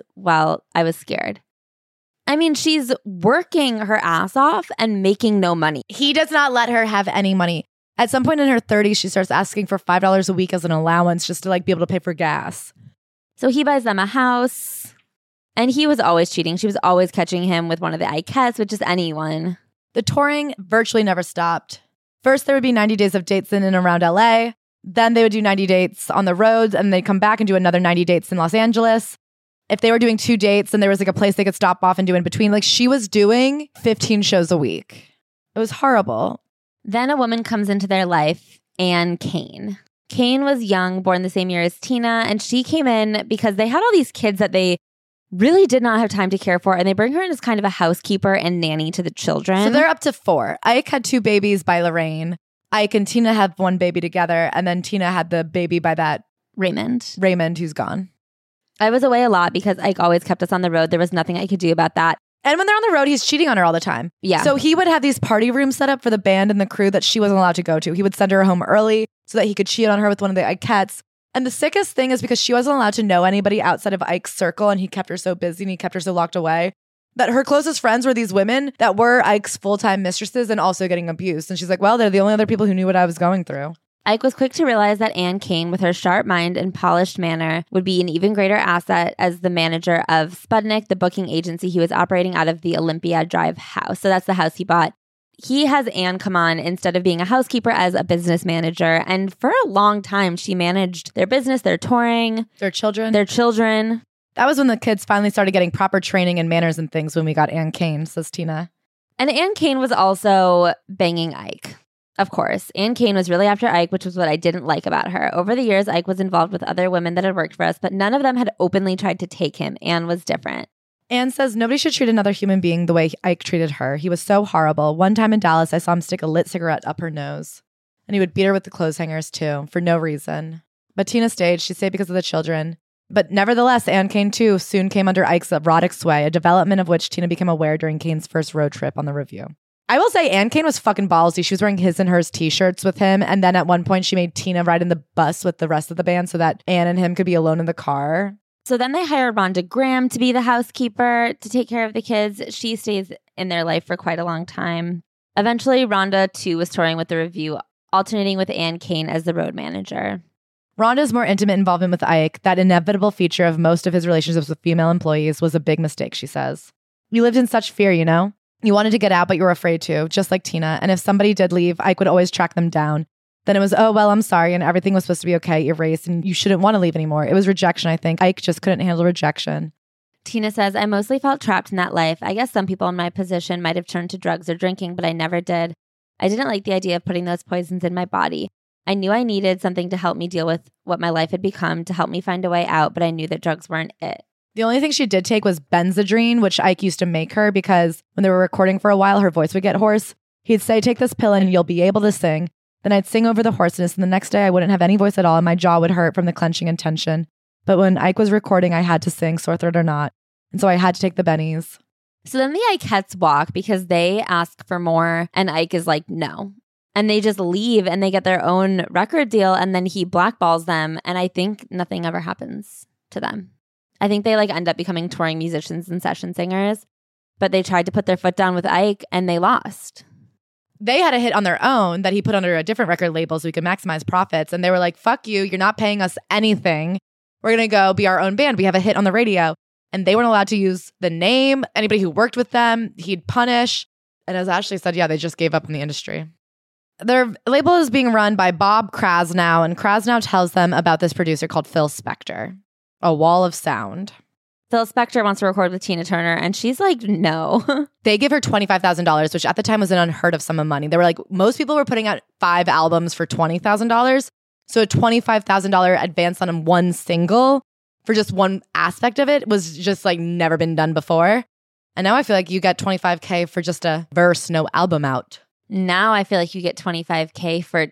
scared. I mean, she's working her ass off and making no money. He does not let her have any money. At some point in her 30s, she starts asking for $5 a week as an allowance just to like be able to pay for gas. So he buys them a house, and he was always cheating. She was always catching him with one of the Ikettes, with just anyone. The touring virtually never stopped. First, there would be 90 days of dates in and around LA. Then they would do 90 dates on the roads, and they'd come back and do another 90 dates in Los Angeles. If they were doing 2 dates, then there was like a place they could stop off and do in between. Like she was doing 15 shows a week. It was horrible. Then a woman comes into their life, Anne Kane. Kane was young, born the same year as Tina, and she came in because they had all these kids that they really did not have time to care for, and they bring her in as kind of a housekeeper and nanny to the children. So they're up to 4. Ike had 2 babies by Lorraine. Ike and Tina had 1 baby together, and then Tina had the baby by that Raymond, who's gone. I was away a lot because Ike always kept us on the road. There was nothing I could do about that. And when they're on the road, he's cheating on her all the time. Yeah. So he would have these party rooms set up for the band and the crew that she wasn't allowed to go to. He would send her home early so that he could cheat on her with one of the Ikettes. And the sickest thing is because she wasn't allowed to know anybody outside of Ike's circle, and he kept her so busy and he kept her so locked away that her closest friends were these women that were Ike's full-time mistresses and also getting abused. And she's like, well, they're the only other people who knew what I was going through. Ike was quick to realize that Anne Kane, with her sharp mind and polished manner, would be an even greater asset as the manager of Sputnik, the booking agency he was operating out of the Olympia Drive house. So that's the house he bought. He has Anne come on instead of being a housekeeper as a business manager. And for a long time, she managed their business, their touring, their children. That was when the kids finally started getting proper training and manners and things when we got Anne Kane, says Tina. And Anne Kane was also banging Ike. Of course, Anne Kane was really after Ike, which was what I didn't like about her. Over the years, Ike was involved with other women that had worked for us, but none of them had openly tried to take him. Anne was different. Anne says nobody should treat another human being the way Ike treated her. He was so horrible. One time in Dallas, I saw him stick a lit cigarette up her nose. And he would beat her with the clothes hangers too, for no reason. But Tina stayed. She stayed because of the children. But nevertheless, Anne Kane too soon came under Ike's erotic sway, a development of which Tina became aware during Kane's first road trip on the Review. I will say Anne Kane was fucking ballsy. She was wearing his and hers t-shirts with him. And then at one point she made Tina ride in the bus with the rest of the band so that Anne and him could be alone in the car. So then they hired Rhonda Graham to be the housekeeper to take care of the kids. She stays in their life for quite a long time. Eventually, Rhonda too was touring with the Review, alternating with Anne Kane as the road manager. Rhonda's more intimate involvement with Ike, that inevitable feature of most of his relationships with female employees, was a big mistake, she says. You lived in such fear, you know? You wanted to get out, but you were afraid to, just like Tina. And if somebody did leave, Ike would always track them down. Then it was, oh, well, I'm sorry. And everything was supposed to be okay, erased, and you shouldn't want to leave anymore. It was rejection, I think. Ike just couldn't handle rejection. Tina says, I mostly felt trapped in that life. I guess some people in my position might have turned to drugs or drinking, but I never did. I didn't like the idea of putting those poisons in my body. I knew I needed something to help me deal with what my life had become, to help me find a way out, but I knew that drugs weren't it. The only thing she did take was Benzedrine, which Ike used to make her because when they were recording for a while, her voice would get hoarse. He'd say, take this pill and you'll be able to sing. Then I'd sing over the hoarseness, and the next day I wouldn't have any voice at all, and my jaw would hurt from the clenching and tension. But when Ike was recording, I had to sing, sore throat or not. And so I had to take the bennies. So then the Ikeettes walk because they ask for more, and Ike is like, no. And they just leave and they get their own record deal, and then he blackballs them, and I think nothing ever happens to them. I think they end up becoming touring musicians and session singers, but they tried to put their foot down with Ike and they lost. They had a hit on their own that he put under a different record label so we could maximize profits. And they were like, fuck you. You're not paying us anything. We're going to go be our own band. We have a hit on the radio. And they weren't allowed to use the name. Anybody who worked with them, he'd punish. And as Ashley said, yeah, they just gave up in the industry. Their label is being run by Bob Krasnow. And Krasnow tells them about this producer called Phil Spector, A Wall of Sound. Phil Spector wants to record with Tina Turner, and she's like, no. They give her $25,000, which at the time was an unheard of sum of money. They were like, most people were putting out 5 albums for $20,000. So a $25,000 advance on one single for just one aspect of it was just never been done before. And now I feel like you get $25K for just a verse, no album out. Now I feel like you get $25K for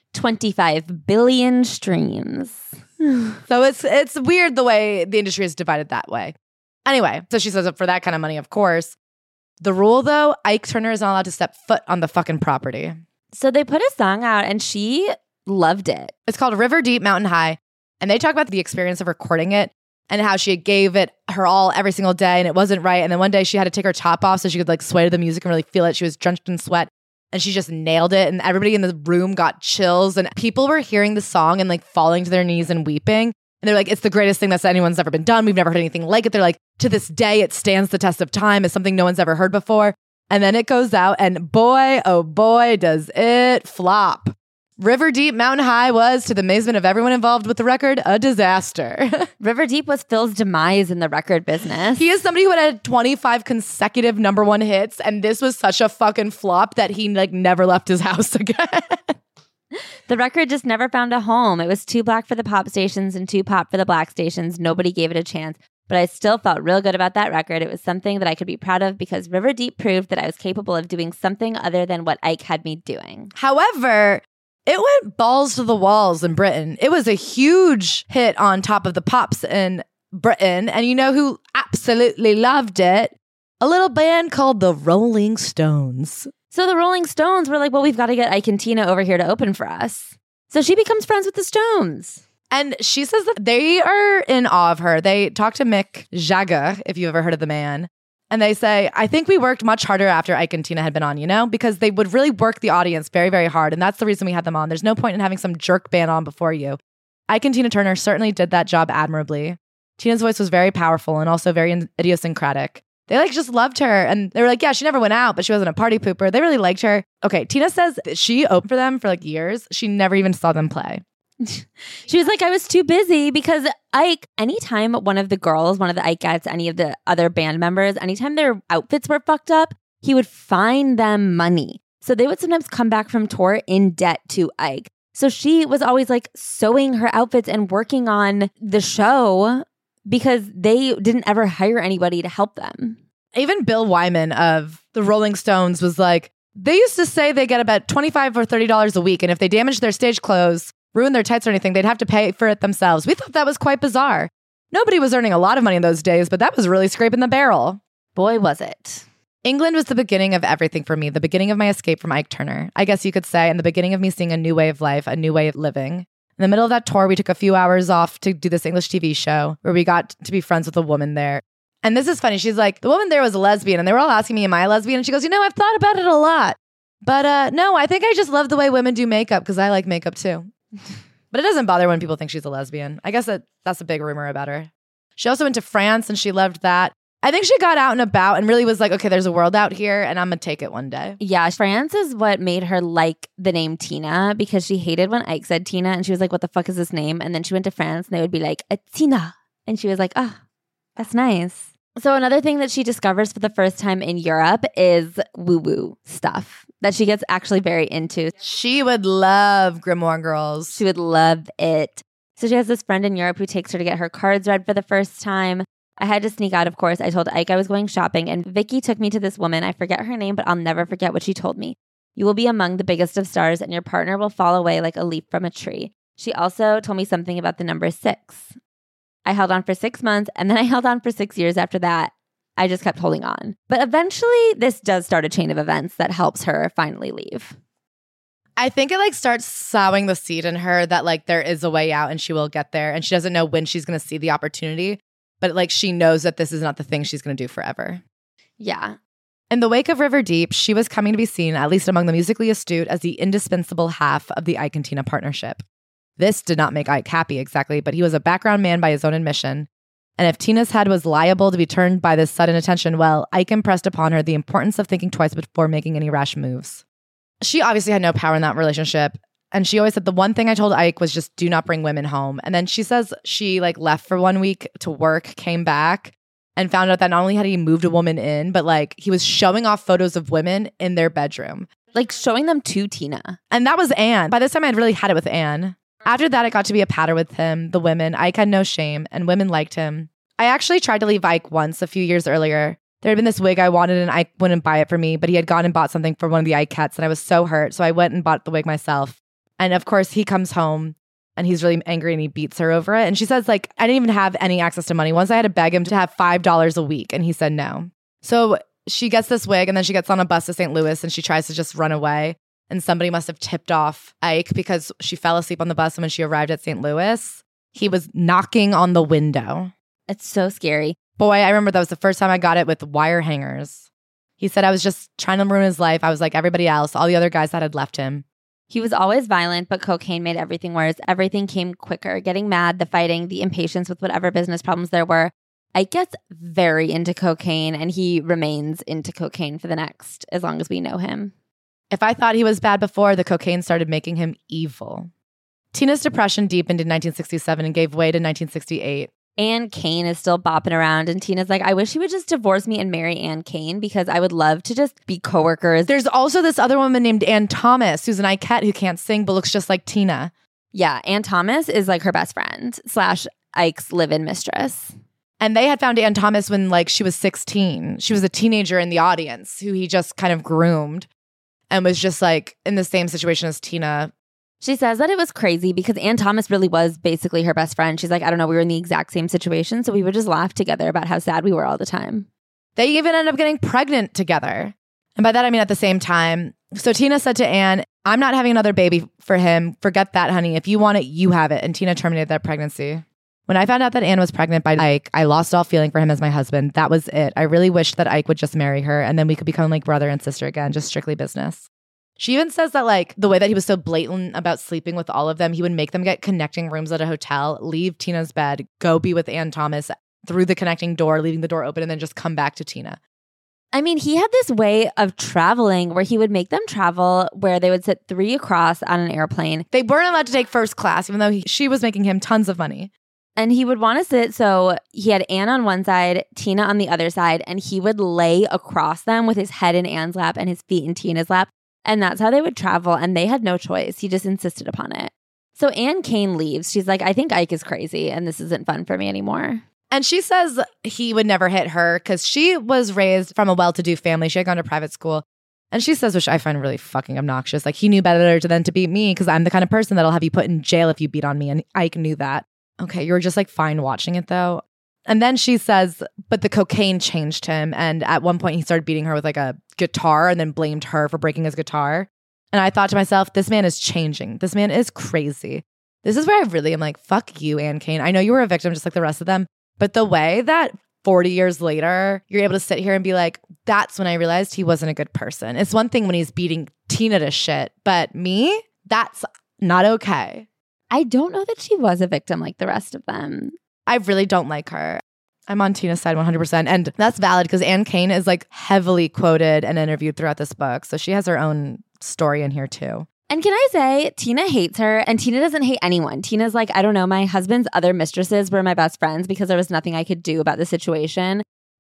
25 billion streams. So it's weird the way the industry is divided that way. Anyway, so she says for that kind of money, of course. The rule, though, Ike Turner is not allowed to step foot on the fucking property. So they put a song out and she loved it. It's called River Deep Mountain High. And they talk about the experience of recording it and how she gave it her all every single day and it wasn't right. And then one day she had to take her top off so she could sway to the music and really feel it. She was drenched in sweat. And she just nailed it. And everybody in the room got chills. And people were hearing the song and falling to their knees and weeping. And they're like, it's the greatest thing that's anyone's ever been done. We've never heard anything like it. They're like, to this day, it stands the test of time. It's something no one's ever heard before. And then it goes out and boy, oh boy, does it flop. River Deep Mountain High was, to the amazement of everyone involved with the record, a disaster. River Deep was Phil's demise in the record business. He is somebody who had 25 consecutive #1 hits, and this was such a fucking flop that he never left his house again. The record just never found a home. It was too black for the pop stations and too pop for the black stations. Nobody gave it a chance. But I still felt real good about that record. It was something that I could be proud of because River Deep proved that I was capable of doing something other than what Ike had me doing. However, it went balls to the walls in Britain. It was a huge hit on top of the pops in Britain. And you know who absolutely loved it? A little band called the Rolling Stones. So the Rolling Stones were like, well, we've got to get Ike and Tina over here to open for us. So she becomes friends with the Stones. And she says that they are in awe of her. They talk to Mick Jagger, if you've ever heard of the man. And they say, I think we worked much harder after Ike and Tina had been on, because they would really work the audience very, very hard. And that's the reason we had them on. There's no point in having some jerk band on before you. Ike and Tina Turner certainly did that job admirably. Tina's voice was very powerful and also very idiosyncratic. They just loved her. And they were like, yeah, she never went out, but she wasn't a party pooper. They really liked her. Okay, Tina says that she opened for them for years. She never even saw them play. She was like, I was too busy because Ike, anytime one of the girls, one of the Ikeettes, any of the other band members, anytime their outfits were fucked up, he would fine them money. So they would sometimes come back from tour in debt to Ike. So she was always sewing her outfits and working on the show because they didn't ever hire anybody to help them. Even Bill Wyman of the Rolling Stones was like, they used to say they get about $25 or $30 a week. And if they damaged their stage clothes, ruin their tights or anything, they'd have to pay for it themselves. We thought that was quite bizarre. Nobody was earning a lot of money in those days, but that was really scraping the barrel. Boy, was it. England was the beginning of everything for me, the beginning of my escape from Ike Turner, I guess you could say, and the beginning of me seeing a new way of life, a new way of living. In the middle of that tour, we took a few hours off to do this English TV show where we got to be friends with a woman there. And this is funny. She's like, the woman there was a lesbian, and they were all asking me, am I a lesbian? And she goes, I've thought about it a lot. But no, I think I just love the way women do makeup because I like makeup too. But it doesn't bother when people think she's a lesbian. I guess that's a big rumor about her. She also went to France and she loved that. I think she got out and about and really was like, okay, there's a world out here and I'm going to take it one day. Yeah, France is what made her like the name Tina because she hated when Ike said Tina and she was like, what the fuck is this name? And then she went to France and they would be like, Tina. And she was like, oh, that's nice. So another thing that she discovers for the first time in Europe is woo-woo stuff that she gets actually very into. She would love Grimoire Girls. She would love it. So she has this friend in Europe who takes her to get her cards read for the first time. I had to sneak out, of course. I told Ike I was going shopping, and Vicky took me to this woman. I forget her name, but I'll never forget what she told me. You will be among the biggest of stars, and your partner will fall away like a leaf from a tree. She also told me something about the number 6. I held on for 6 months, and then I held on for 6 years after that. I just kept holding on. But eventually, this does start a chain of events that helps her finally leave. I think it like starts sowing the seed in her that like there is a way out and she will get there. And she doesn't know when she's going to see the opportunity, but like she knows that this is not the thing she's going to do forever. Yeah. In the wake of River Deep, she was coming to be seen, at least among the musically astute, as the indispensable half of the Ike and Tina partnership. This did not make Ike happy exactly, but he was a background man by his own admission. And if Tina's head was liable to be turned by this sudden attention, well, Ike impressed upon her the importance of thinking twice before making any rash moves. She obviously had no power in that relationship. And she always said the one thing I told Ike was just do not bring women home. And then she says she like left for 1 week to work, came back, and found out that not only had he moved a woman in, but like he was showing off photos of women in their bedroom. Like showing them to Tina. And that was Anne. By this time, I'd really had it with Anne. After that, it got to be a patter with him, the women. Ike had no shame, and women liked him. I actually tried to leave Ike once a few years earlier. There had been this wig I wanted, and Ike wouldn't buy it for me, but he had gone and bought something for one of the Ikeettes, and I was so hurt, so I went and bought the wig myself. And of course, he comes home, and he's really angry, and he beats her over it. And she says, like, I didn't even have any access to money. Once I had to beg him to have $5 a week, and he said no. So she gets this wig, and then she gets on a bus to St. Louis, and she tries to just run away. And somebody must have tipped off Ike because she fell asleep on the bus. And when she arrived at St. Louis, he was knocking on the window. It's so scary. Boy, I remember that was the first time I got it with wire hangers. He said I was just trying to ruin his life. I was like everybody else, all the other guys that had left him. He was always violent, but cocaine made everything worse. Everything came quicker. Getting mad, the fighting, the impatience with whatever business problems there were. Ike gets very into cocaine, and he remains into cocaine for the next, as long as we know him. If I thought he was bad before, the cocaine started making him evil. Tina's depression deepened in 1967 and gave way to 1968. Anne Kane is still bopping around, and Tina's like, I wish he would just divorce me and marry Anne Kane because I would love to just be coworkers. There's also this other woman named Ann Thomas, who's an Ikeette who can't sing but looks just like Tina. Yeah, Ann Thomas is like her best friend / Ike's live-in mistress. And they had found Ann Thomas when like she was 16. She was a teenager in the audience who he just kind of groomed and was just like in the same situation as Tina. She says that it was crazy because Ann Thomas really was basically her best friend. She's like, I don't know, we were in the exact same situation. So we would just laugh together about how sad we were all the time. They even ended up getting pregnant together. And by that, I mean at the same time. So Tina said to Anne, I'm not having another baby for him. Forget that, honey. If you want it, you have it. And Tina terminated that pregnancy. When I found out that Anne was pregnant by Ike, I lost all feeling for him as my husband. That was it. I really wished that Ike would just marry her and then we could become like brother and sister again, just strictly business. She even says that like the way that he was so blatant about sleeping with all of them, he would make them get connecting rooms at a hotel, leave Tina's bed, go be with Ann Thomas through the connecting door, leaving the door open, and then just come back to Tina. I mean, he had this way of traveling where he would make them travel where they would sit 3 across on an airplane. They weren't allowed to take first class, even though she was making him tons of money. And he would want to sit, so he had Anne on one side, Tina on the other side, and he would lay across them with his head in Anne's lap and his feet in Tina's lap. And that's how they would travel, and they had no choice. He just insisted upon it. So Anne Kane leaves. She's like, I think Ike is crazy, and this isn't fun for me anymore. And she says he would never hit her because she was raised from a well-to-do family. She had gone to private school. And she says, which I find really fucking obnoxious, like he knew better than to beat me because I'm the kind of person that'll have you put in jail if you beat on me. And Ike knew that. Okay, you were just like fine watching it though. And then she says, but the cocaine changed him. And at one point he started beating her with like a guitar and then blamed her for breaking his guitar. And I thought to myself, this man is changing. This man is crazy. This is where I really am like, fuck you, Anne Kane. I know you were a victim just like the rest of them. But the way that 40 years later, you're able to sit here and be like, that's when I realized he wasn't a good person. It's one thing when he's beating Tina to shit. But me, that's not okay. I don't know that she was a victim like the rest of them. I really don't like her. I'm on Tina's side 100%. And that's valid because Anne Kane is like heavily quoted and interviewed throughout this book. So she has her own story in here too. And can I say, Tina hates her and Tina doesn't hate anyone. Tina's like, I don't know, my husband's other mistresses were my best friends because there was nothing I could do about the situation.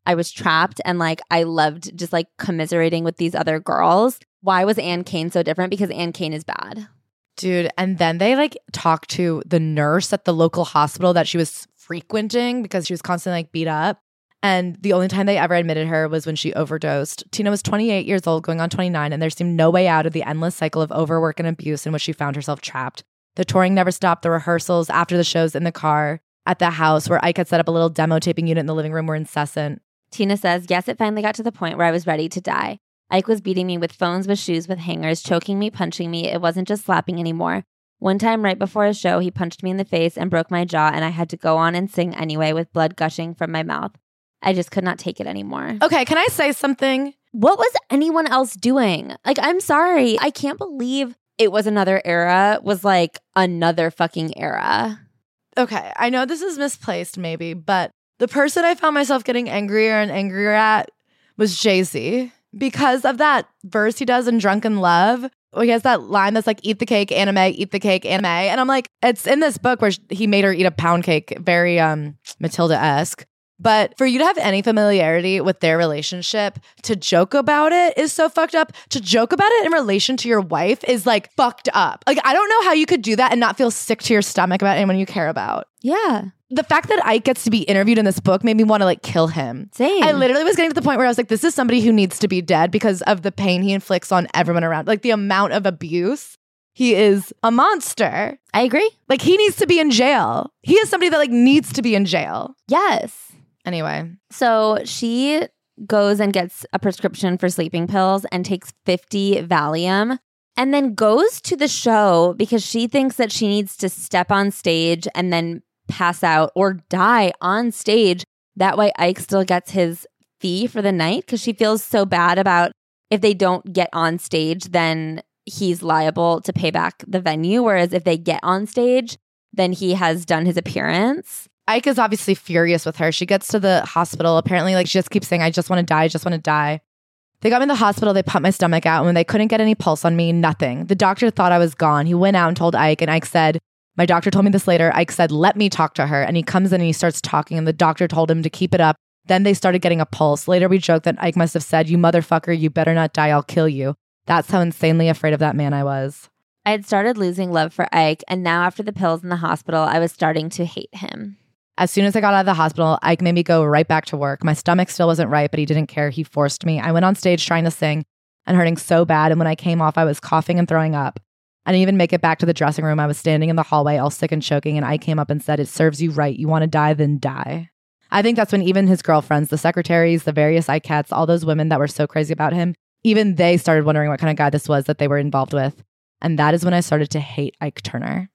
I was trapped and like I loved just like commiserating with these other girls. Why was Anne Kane so different? Because Anne Kane is bad. Dude, and then they like talked to the nurse at the local hospital that she was frequenting because she was constantly like beat up. And the only time they ever admitted her was when she overdosed. Tina was 28 years old, going on 29, and there seemed no way out of the endless cycle of overwork and abuse in which she found herself trapped. The touring never stopped. The rehearsals, after the shows, in the car, at the house where Ike had set up a little demo taping unit in the living room were incessant. Tina says, yes, it finally got to the point where I was ready to die. Ike was beating me with phones, with shoes, with hangers, choking me, punching me. It wasn't just slapping anymore. One time right before a show, he punched me in the face and broke my jaw, and I had to go on and sing anyway with blood gushing from my mouth. I just could not take it anymore. Okay, can I say something? What was anyone else doing? Like, I'm sorry. I can't believe it was another era, was like another fucking era. Okay, I know this is misplaced maybe, but the person I found myself getting angrier and angrier at was Jay-Z. Because of that verse he does in Drunken Love, he has that line that's like, eat the cake, anime, eat the cake, anime. And I'm like, it's in this book where he made her eat a pound cake, very Matilda-esque. But for you to have any familiarity with their relationship, to joke about it is so fucked up. To joke about it in relation to your wife is like fucked up. Like, I don't know how you could do that and not feel sick to your stomach about anyone you care about. Yeah. The fact that Ike gets to be interviewed in this book made me want to like kill him. Same. I literally was getting to the point where I was like, this is somebody who needs to be dead because of the pain he inflicts on everyone around. Like the amount of abuse. He is a monster. I agree. Like he needs to be in jail. He is somebody that like needs to be in jail. Yes. Anyway. So she goes and gets a prescription for sleeping pills and takes 50 Valium and then goes to the show because she thinks that she needs to step on stage and then pass out or die on stage. That way Ike still gets his fee for the night because she feels so bad about if they don't get on stage, then he's liable to pay back the venue. Whereas if they get on stage, then he has done his appearance. Ike is obviously furious with her. She gets to the hospital. Apparently, like she just keeps saying, I just want to die. I just want to die. They got me in the hospital. They pumped my stomach out. And when they couldn't get any pulse on me, nothing. The doctor thought I was gone. He went out and told Ike. And Ike said, my doctor told me this later. Ike said, let me talk to her. And he comes in and he starts talking. And the doctor told him to keep it up. Then they started getting a pulse. Later, we joked that Ike must have said, you motherfucker, you better not die. I'll kill you. That's how insanely afraid of that man I was. I had started losing love for Ike. And now after the pills in the hospital, I was starting to hate him. As soon as I got out of the hospital, Ike made me go right back to work. My stomach still wasn't right, but he didn't care. He forced me. I went on stage trying to sing and hurting so bad. And when I came off, I was coughing and throwing up. I didn't even make it back to the dressing room. I was standing in the hallway all sick and choking. And Ike came up and said, it serves you right. You want to die, then die. I think that's when even his girlfriends, the secretaries, the various Ike cats, all those women that were so crazy about him, even they started wondering what kind of guy this was that they were involved with. And that is when I started to hate Ike Turner.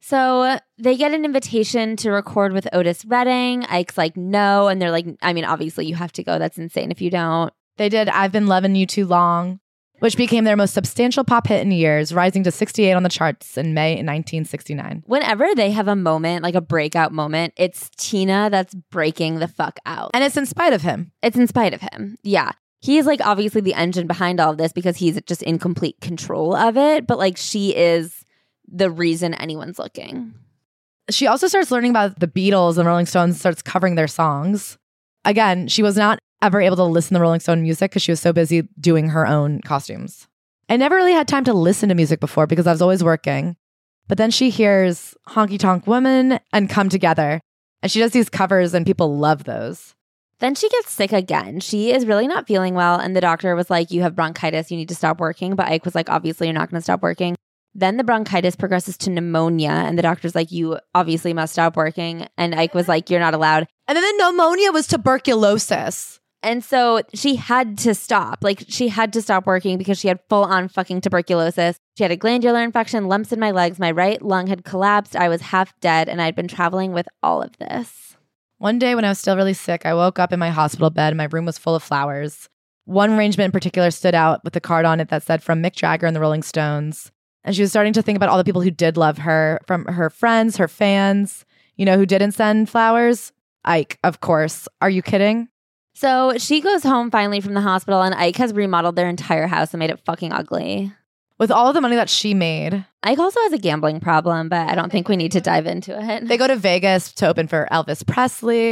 So they get an invitation to record with Otis Redding. Ike's like, no. And they're like, I mean, obviously you have to go. That's insane if you don't. They did I've Been Loving You Too Long, which became their most substantial pop hit in years, rising to 68 on the charts in May 1969. Whenever they have a moment, like a breakout moment, it's Tina that's breaking the fuck out. And it's in spite of him. It's in spite of him. Yeah. He is like obviously the engine behind all of this because he's just in complete control of it. But like she is the reason anyone's looking. She also starts learning about the Beatles and Rolling Stones, starts covering their songs. Again, she was not ever able to listen to Rolling Stone music because she was so busy doing her own costumes. I never really had time to listen to music before because I was always working. But then she hears Honky Tonk Woman and Come Together. And she does these covers and people love those. Then she gets sick again. She is really not feeling well. And the doctor was like, you have bronchitis. You need to stop working. But Ike was like, obviously, you're not going to stop working. Then the bronchitis progresses to pneumonia. And the doctor's like, you obviously must stop working. And Ike was like, you're not allowed. And then the pneumonia was tuberculosis. And so she had to stop. Like, she had to stop working because she had full-on fucking tuberculosis. She had a glandular infection, lumps in my legs. My right lung had collapsed. I was half dead. And I'd been traveling with all of this. One day when I was still really sick, I woke up in my hospital bed and my room was full of flowers. One arrangement in particular stood out with a card on it that said, from Mick Jagger and the Rolling Stones. And she was starting to think about all the people who did love her, from her friends, her fans, you know, who didn't send flowers. Ike, of course. Are you kidding? So she goes home finally from the hospital and Ike has remodeled their entire house and made it fucking ugly. With all of the money that she made. Ike also has a gambling problem, but I don't think we need to dive into it. They go to Vegas to open for Elvis Presley.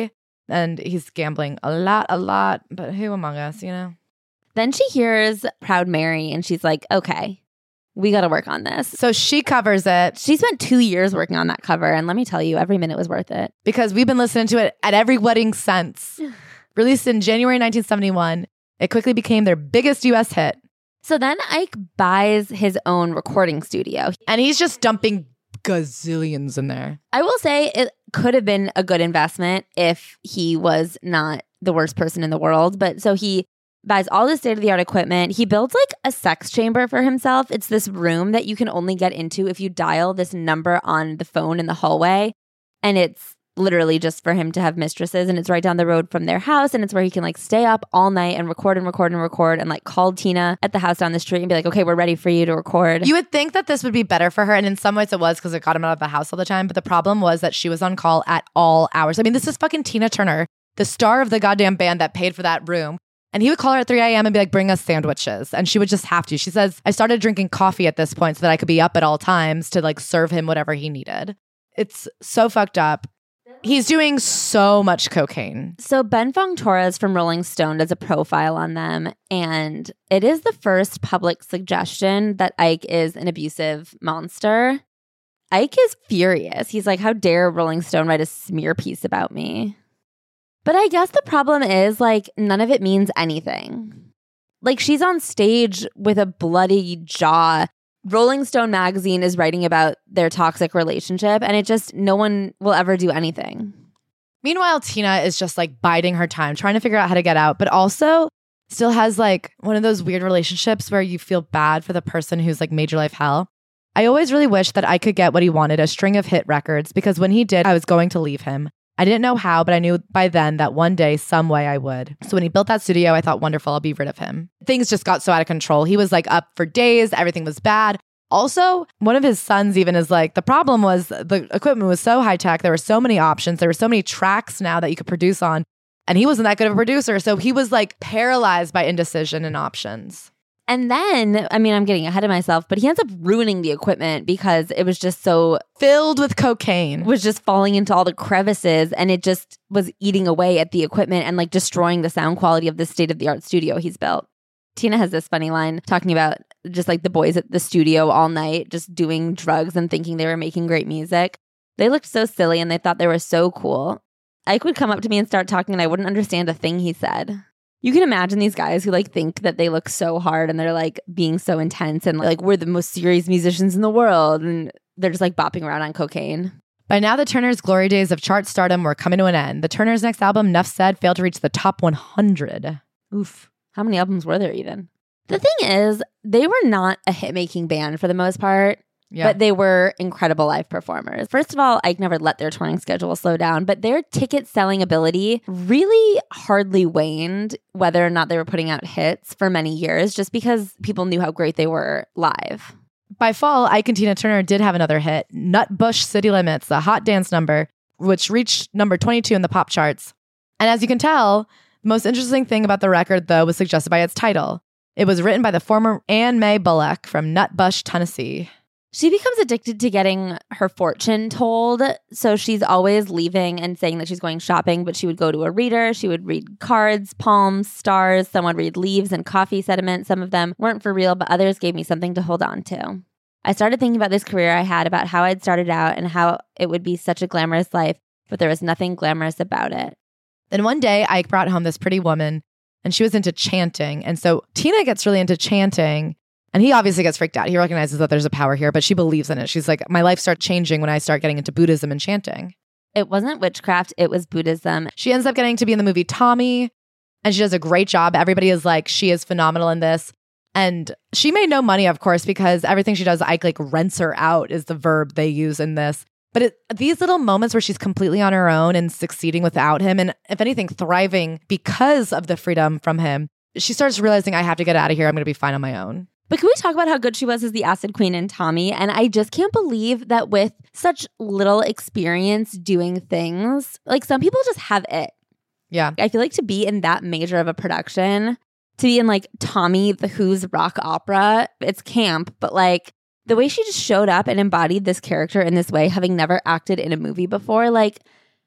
And he's gambling a lot. But who among us, you know? Then she hears Proud Mary and she's like, okay, we got to work on this. So she covers it. She spent 2 years working on that cover. And let me tell you, every minute was worth it. Because we've been listening to it at every wedding since. Released in January 1971, it quickly became their biggest U.S. hit. So then Ike buys his own recording studio. And he's just dumping gazillions in there. I will say it could have been a good investment if he was not the worst person in the world. But so he buys all this state-of-the-art equipment. He builds like a sex chamber for himself. It's this room that you can only get into if you dial this number on the phone in the hallway. And it's literally just for him to have mistresses. And it's right down the road from their house. And it's where he can like stay up all night and record and like call Tina at the house down the street and be like, okay, we're ready for you to record. You would think that this would be better for her. And in some ways it was because it got him out of the house all the time. But the problem was that she was on call at all hours. I mean, this is fucking Tina Turner, the star of the goddamn band that paid for that room. And he would call her at 3 a.m. and be like, bring us sandwiches. And she would just have to. She says, I started drinking coffee at this point so that I could be up at all times to like serve him whatever he needed. It's so fucked up. He's doing so much cocaine. So Ben Fong Torres from Rolling Stone does a profile on them. And it is the first public suggestion that Ike is an abusive monster. Ike is furious. He's like, how dare Rolling Stone write a smear piece about me? But I guess the problem is, like, none of it means anything. Like, she's on stage with a bloody jaw. Rolling Stone magazine is writing about their toxic relationship, and it just, no one will ever do anything. Meanwhile, Tina is just, like, biding her time, trying to figure out how to get out, but also still has, like, one of those weird relationships where you feel bad for the person who's, like, made your life hell. I always really wish that I could get what he wanted, a string of hit records, because when he did, I was going to leave him. I didn't know how, but I knew by then that one day, some way I would. So when he built that studio, I thought, wonderful, I'll be rid of him. Things just got so out of control. He was like up for days. Everything was bad. Also, one of his sons even is like, the problem was the equipment was so high tech. There were so many options. There were so many tracks now that you could produce on. And he wasn't that good of a producer. So he was like paralyzed by indecision and options. And then, I mean, I'm getting ahead of myself, but he ends up ruining the equipment because it was just so filled with cocaine. Was just falling into all the crevices, and it just was eating away at the equipment and like destroying the sound quality of the state-of-the-art studio he's built. Tina has this funny line talking about just like the boys at the studio all night, just doing drugs and thinking they were making great music. They looked so silly and they thought they were so cool. Ike would come up to me and start talking and I wouldn't understand a thing he said. You can imagine these guys who like think that they look so hard and they're like being so intense and like we're the most serious musicians in the world and they're just like bopping around on cocaine. By now, the Turners' glory days of chart stardom were coming to an end. The Turners' next album, Nuff Said, failed to reach the top 100. Oof. How many albums were there even? The thing is, they were not a hit-making band for the most part. Yeah. But they were incredible live performers. First of all, Ike never let their touring schedule slow down, but their ticket selling ability really hardly waned whether or not they were putting out hits for many years, just because people knew how great they were live. By fall, Ike and Tina Turner did have another hit, Nutbush City Limits, the hot dance number, which reached number 22 in the pop charts. And as you can tell, the most interesting thing about the record, though, was suggested by its title. It was written by the former Anne Mae Bullock from Nutbush, Tennessee. She becomes addicted to getting her fortune told, so she's always leaving and saying that she's going shopping, but she would go to a reader. She would read cards, palms, stars. Some would read leaves and coffee sediment. Some of them weren't for real, but others gave me something to hold on to. I started thinking about this career I had, about how I'd started out and how it would be such a glamorous life, but there was nothing glamorous about it. Then one day, Ike brought home this pretty woman, and she was into chanting. And so Tina gets really into chanting. And he obviously gets freaked out. He recognizes that there's a power here, but she believes in it. She's like, my life starts changing when I start getting into Buddhism and chanting. It wasn't witchcraft. It was Buddhism. She ends up getting to be in the movie Tommy, and she does a great job. Everybody is like, she is phenomenal in this. And she made no money, of course, because everything she does, Ike like rents her out is the verb they use in this. But these little moments where she's completely on her own and succeeding without him, and if anything, thriving because of the freedom from him, she starts realizing, I have to get out of here. I'm going to be fine on my own. But can we talk about how good she was as the acid queen in Tommy? And I just can't believe that with such little experience doing things, like some people just have it. Yeah. I feel like to be in that major of a production, to be in like Tommy the Who's rock opera, it's camp, but like the way she just showed up and embodied this character in this way, having never acted in a movie before, like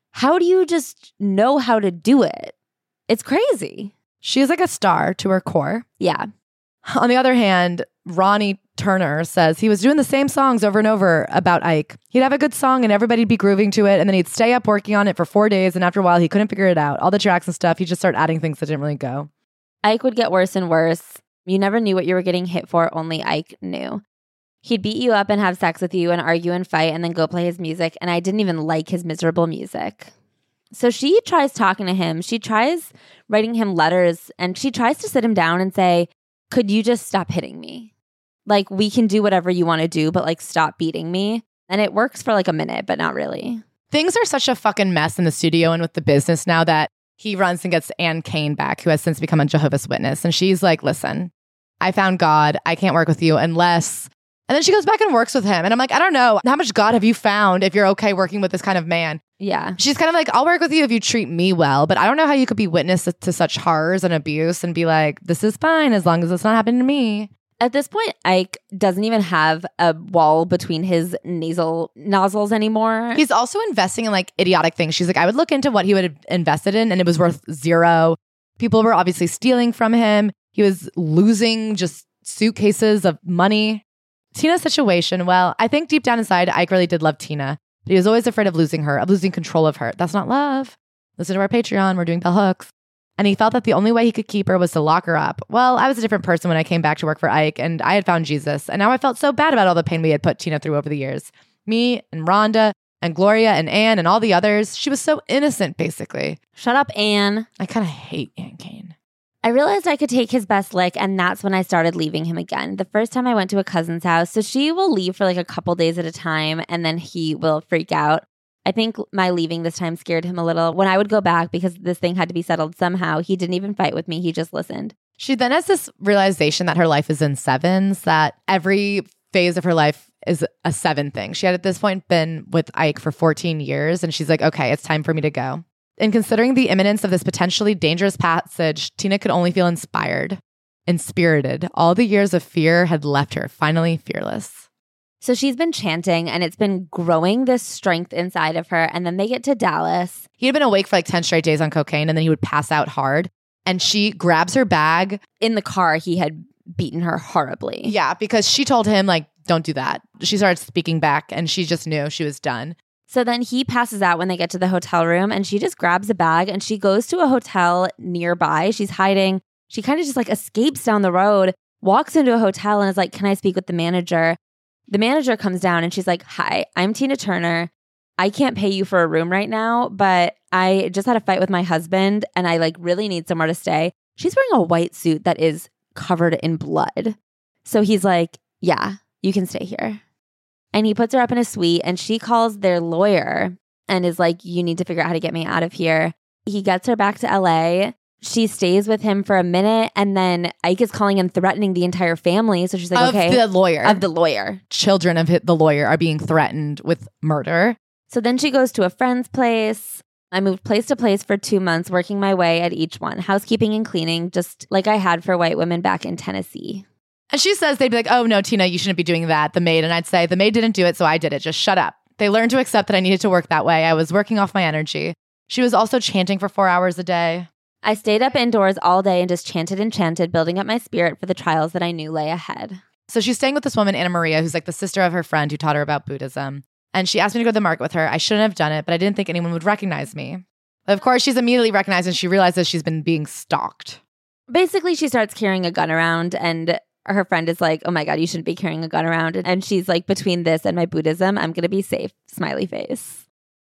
How do you just know how to do it? It's crazy. She's like a star to her core. Yeah. On the other hand, Ronnie Turner says he was doing the same songs over and over about Ike. He'd have a good song and everybody'd be grooving to it, and then he'd stay up working on it for 4 days, and after a while he couldn't figure it out. All the tracks and stuff, he'd just start adding things that didn't really go. Ike would get worse and worse. You never knew what you were getting hit for, only Ike knew. He'd beat you up and have sex with you and argue and fight and then go play his music, and I didn't even like his miserable music. So she tries talking to him. She tries writing him letters, and she tries to sit him down and say, could you just stop hitting me? Like, we can do whatever you want to do, but like, stop beating me. And it works for like a minute, but not really. Things are such a fucking mess in the studio and with the business now that he runs and gets Anne Kane back, who has since become a Jehovah's Witness. And she's like, listen, I found God. I can't work with you unless... And then she goes back and works with him. And I'm like, I don't know. How much God have you found if you're okay working with this kind of man? Yeah. She's kind of like, I'll work with you if you treat me well. But I don't know how you could be witness to such horrors and abuse and be like, this is fine as long as it's not happening to me. At this point, Ike doesn't even have a wall between his nasal nozzles anymore. He's also investing in like idiotic things. She's like, I would look into what he would have invested in and it was worth zero. People were obviously stealing from him. He was losing just suitcases of money. Tina's situation, well, I think deep down inside, Ike really did love Tina. But he was always afraid of losing her, of losing control of her. That's not love. Listen to our Patreon. We're doing bell hooks. And he felt that the only way he could keep her was to lock her up. Well, I was a different person when I came back to work for Ike, and I had found Jesus. And now I felt so bad about all the pain we had put Tina through over the years. Me and Rhonda and Gloria and Anne and all the others. She was so innocent, basically. Shut up, Anne. I kind of hate Anne Kane. I realized I could take his best lick, and that's when I started leaving him again. The first time I went to a cousin's house, so she will leave for like a couple days at a time, and then he will freak out. I think my leaving this time scared him a little. When I would go back, because this thing had to be settled somehow, he didn't even fight with me. He just listened. She then has this realization that her life is in sevens, that every phase of her life is a 7 thing. She had at this point been with Ike for 14 years, and she's like, okay, it's time for me to go. And considering the imminence of this potentially dangerous passage, Tina could only feel inspired, inspirited. All the years of fear had left her, finally fearless. So she's been chanting, and it's been growing this strength inside of her. And then they get to Dallas. He had been awake for like 10 straight days on cocaine, and then he would pass out hard. And she grabs her bag. In the car, he had beaten her horribly. Yeah, because she told him, like, don't do that. She started speaking back, and she just knew she was done. So then he passes out when they get to the hotel room, and she just grabs a bag and she goes to a hotel nearby. She's hiding. She kind of just like escapes down the road, walks into a hotel and is like, can I speak with the manager? The manager comes down and she's like, hi, I'm Tina Turner. I can't pay you for a room right now, but I just had a fight with my husband and I like really need somewhere to stay. She's wearing a white suit that is covered in blood. So he's like, yeah, you can stay here. And he puts her up in a suite and she calls their lawyer and is like, you need to figure out how to get me out of here. He gets her back to LA. She stays with him for a minute and then Ike is calling and threatening the entire family. So she's like, okay. Of the lawyer. Children of the lawyer are being threatened with murder. So then she goes to a friend's place. I moved place to place for 2 months, working my way at each one. Housekeeping and cleaning, just like I had for white women back in Tennessee. And she says they'd be like, oh, no, Tina, you shouldn't be doing that, the maid. And I'd say, the maid didn't do it, so I did it. Just shut up. They learned to accept that I needed to work that way. I was working off my energy. She was also chanting for 4 hours a day. I stayed up indoors all day and just chanted and chanted, building up my spirit for the trials that I knew lay ahead. So she's staying with this woman, Anna Maria, who's like the sister of her friend who taught her about Buddhism. And she asked me to go to the market with her. I shouldn't have done it, but I didn't think anyone would recognize me. But of course, she's immediately recognized and she realizes she's been being stalked. Basically, she starts carrying a gun around and her friend is like, oh my God, you shouldn't be carrying a gun around. And she's like, between this and my Buddhism, I'm going to be safe. Smiley face.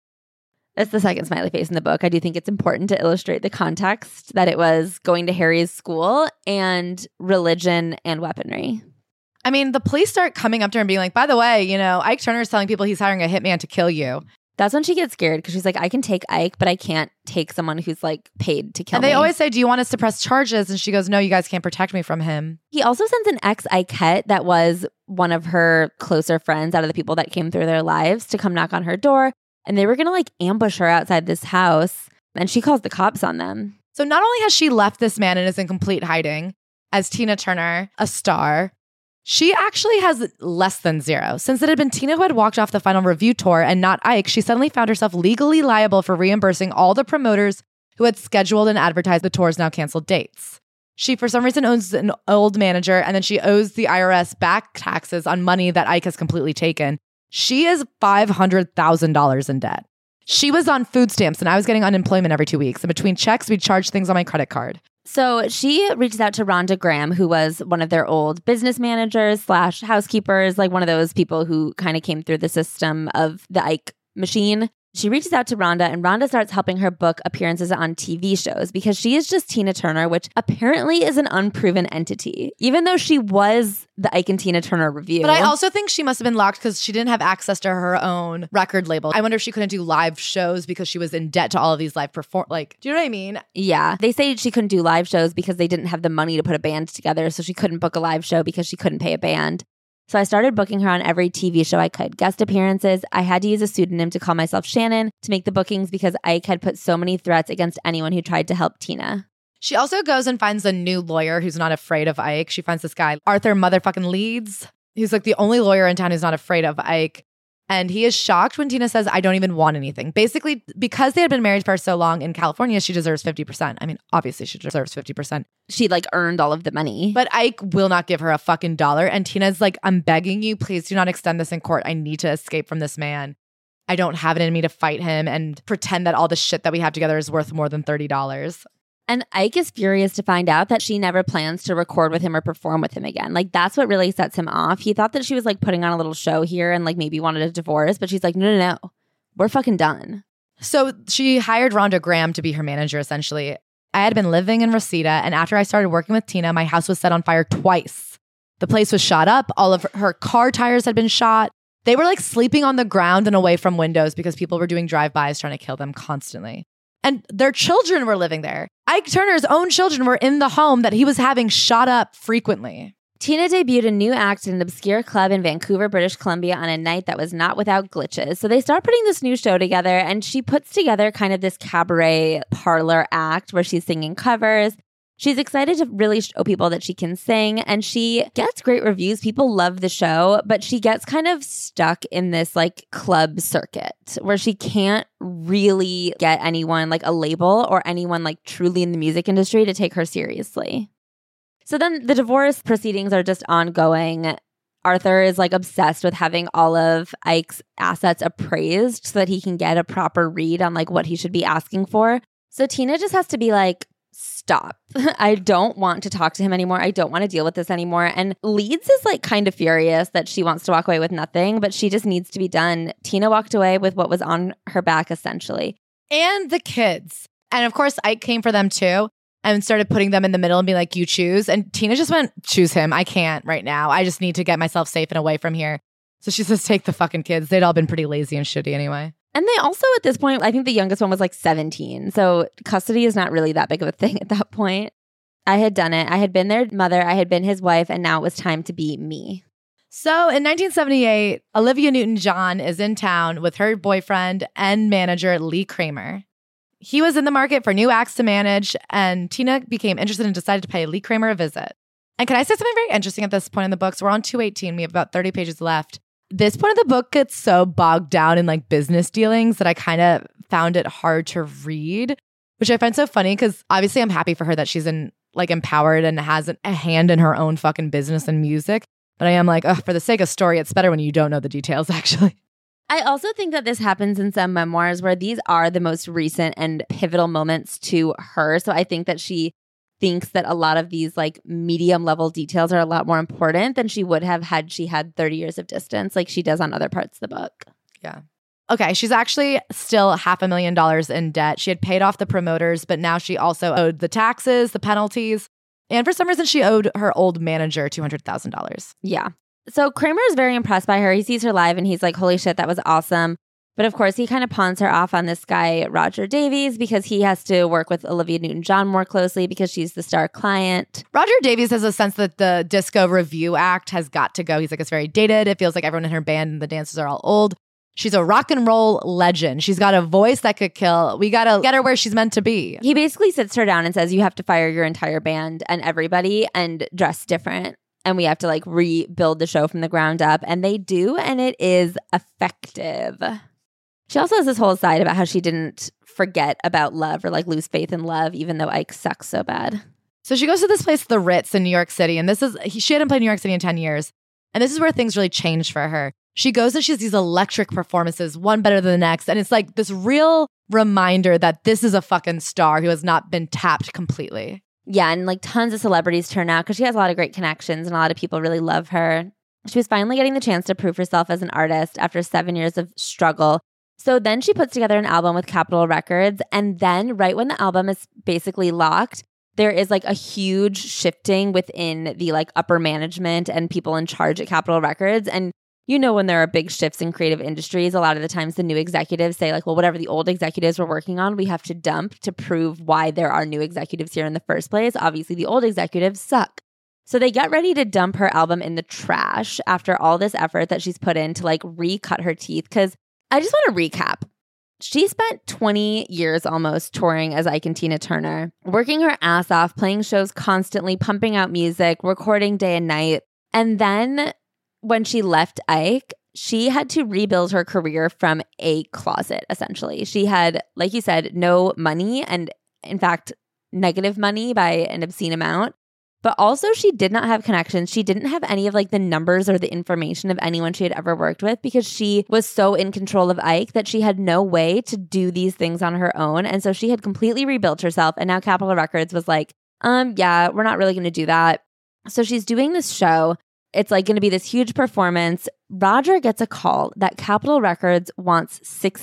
That's the second smiley face in the book. I do think it's important to illustrate the context that it was going to Harry's school and religion and weaponry. I mean, the police start coming up to her and being like, by the way, you know, Ike Turner is telling people he's hiring a hitman to kill you. That's when she gets scared because she's like, I can take Ike, but I can't take someone who's like paid to kill me. And they always say, do you want us to press charges? And she goes, no, you guys can't protect me from him. He also sends an ex-Ikette that was one of her closer friends out of the people that came through their lives to come knock on her door. And they were going to like ambush her outside this house. And she calls the cops on them. So not only has she left this man and is in complete hiding as Tina Turner, a star, She actually has less than zero. Since it had been Tina who had walked off the final review tour and not Ike, she suddenly found herself legally liable for reimbursing all the promoters who had scheduled and advertised the tour's now canceled dates. She, for some reason, owns an old manager, and then she owes the IRS back taxes on money that Ike has completely taken. She is $500,000 in debt. She was on food stamps, and I was getting unemployment every 2 weeks. And between checks, we'd charge things on my credit card. So she reaches out to Rhonda Graham, who was one of their old business managers / housekeepers, like one of those people who kind of came through the system of the Ike machine. She reaches out to Rhonda, and Rhonda starts helping her book appearances on TV shows because she is just Tina Turner, which apparently is an unproven entity, even though she was the Ike and Tina Turner review. But I also think she must have been locked because she didn't have access to her own record label. I wonder if she couldn't do live shows because she was in debt to all of these live do you know what I mean? Yeah. They say she couldn't do live shows because they didn't have the money to put a band together, so she couldn't book a live show because she couldn't pay a band. So I started booking her on every TV show I could. Guest appearances. I had to use a pseudonym to call myself Shannon to make the bookings because Ike had put so many threats against anyone who tried to help Tina. She also goes and finds a new lawyer who's not afraid of Ike. She finds this guy, Arthur motherfucking Leeds. He's like the only lawyer in town who's not afraid of Ike. And he is shocked when Tina says, I don't even want anything. Basically, because they had been married for so long in California, she deserves 50%. I mean, obviously she deserves 50%. She earned all of the money. But Ike will not give her a fucking dollar. And Tina's like, I'm begging you, please do not extend this in court. I need to escape from this man. I don't have it in me to fight him and pretend that all the shit that we have together is worth more than $30. And Ike is furious to find out that she never plans to record with him or perform with him again. That's what really sets him off. He thought that she was putting on a little show here and maybe wanted a divorce, but she's like, no. We're fucking done. So she hired Rhonda Graham to be her manager, essentially. I had been living in Reseda, and after I started working with Tina, my house was set on fire twice. The place was shot up. All of her car tires had been shot. They were sleeping on the ground and away from windows because people were doing drive-bys trying to kill them constantly. And their children were living there. Ike Turner's own children were in the home that he was having shot up frequently. Tina debuted a new act in an obscure club in Vancouver, British Columbia on a night that was not without glitches. So they start putting this new show together, and she puts together kind of this cabaret parlor act where she's singing covers. She's excited to really show people that she can sing, and she gets great reviews. People love the show, but she gets kind of stuck in this club circuit where she can't really get anyone a label or anyone truly in the music industry to take her seriously. So then the divorce proceedings are just ongoing. Arthur is obsessed with having all of Ike's assets appraised so that he can get a proper read on what he should be asking for. So Tina just has to be stop. I don't want to talk to him anymore. I don't want to deal with this anymore. And Leeds is kind of furious that she wants to walk away with nothing, but she just needs to be done. Tina walked away with what was on her back, essentially. And the kids. And of course, Ike came for them too and started putting them in the middle and being like, you choose. And Tina just went, choose him. I can't right now. I just need to get myself safe and away from here. So she says, take the fucking kids. They'd all been pretty lazy and shitty anyway. And they also, at this point, I think the youngest one was 17. So custody is not really that big of a thing at that point. I had done it. I had been their mother. I had been his wife. And now it was time to be me. So in 1978, Olivia Newton-John is in town with her boyfriend and manager, Lee Kramer. He was in the market for new acts to manage, and Tina became interested and decided to pay Lee Kramer a visit. And can I say something very interesting at this point in the books? We're on 218. We have about 30 pages left. This point of the book gets so bogged down in business dealings that I kind of found it hard to read, which I find so funny because obviously I'm happy for her that she's empowered and has a hand in her own fucking business and music. But I am for the sake of story, it's better when you don't know the details, actually. I also think that this happens in some memoirs where these are the most recent and pivotal moments to her. So I think that she thinks that a lot of these medium level details are a lot more important than she would have had she had 30 years of distance like she does on other parts of the book. Yeah. Okay, she's actually still $500,000 in debt. She had paid off the promoters, but now she also owed the taxes, the penalties, and for some reason she owed her old manager $200,000. Yeah. So Kramer is very impressed by her. He sees her live and he's like, holy shit, that was awesome. But of course, he kind of pawns her off on this guy, Roger Davies, because he has to work with Olivia Newton-John more closely because she's the star client. Roger Davies has a sense that the disco review act has got to go. He's it's very dated. It feels like everyone in her band and the dancers are all old. She's a rock and roll legend. She's got a voice that could kill. We got to get her where she's meant to be. He basically sits her down and says, you have to fire your entire band and everybody and dress different. and we have to like rebuild the show from the ground up. And they do, and it is effective. She also has this whole side about how she didn't forget about love or like lose faith in love, even though Ike sucks so bad. So she goes to this place, the Ritz in New York City. And she hadn't played New York City in 10 years. And this is where things really changed for her. She goes and she has these electric performances, one better than the next. And it's like this real reminder that this is a fucking star who has not been tapped completely. Yeah, and like tons of celebrities turn out because she has a lot of great connections and a lot of people really love her. She was finally getting the chance to prove herself as an artist after 7 years of struggle. So then she puts together an album with Capitol Records. And then right when the album is basically locked, there is like a huge shifting within the like upper management and people in charge at Capitol Records. And you know, when there are big shifts in creative industries, a lot of the times the new executives say like, well, whatever the old executives were working on, we have to dump to prove why there are new executives here in the first place. Obviously, the old executives suck. So they get ready to dump her album in the trash after all this effort that she's put in to like recut her teeth. Because I just want to recap. She spent 20 years almost touring as Ike and Tina Turner, working her ass off, playing shows constantly, pumping out music, recording day and night. And then when she left Ike, she had to rebuild her career from a closet, essentially. She had, like you said, no money and, in fact, negative money by an obscene amount. But also, she did not have connections. She didn't have any of like the numbers or the information of anyone she had ever worked with because she was so in control of Ike that she had no way to do these things on her own. And so she had completely rebuilt herself. And now Capitol Records was like, yeah, we're not really going to do that. So she's doing this show. It's like going to be this huge performance. Roger gets a call that Capitol Records wants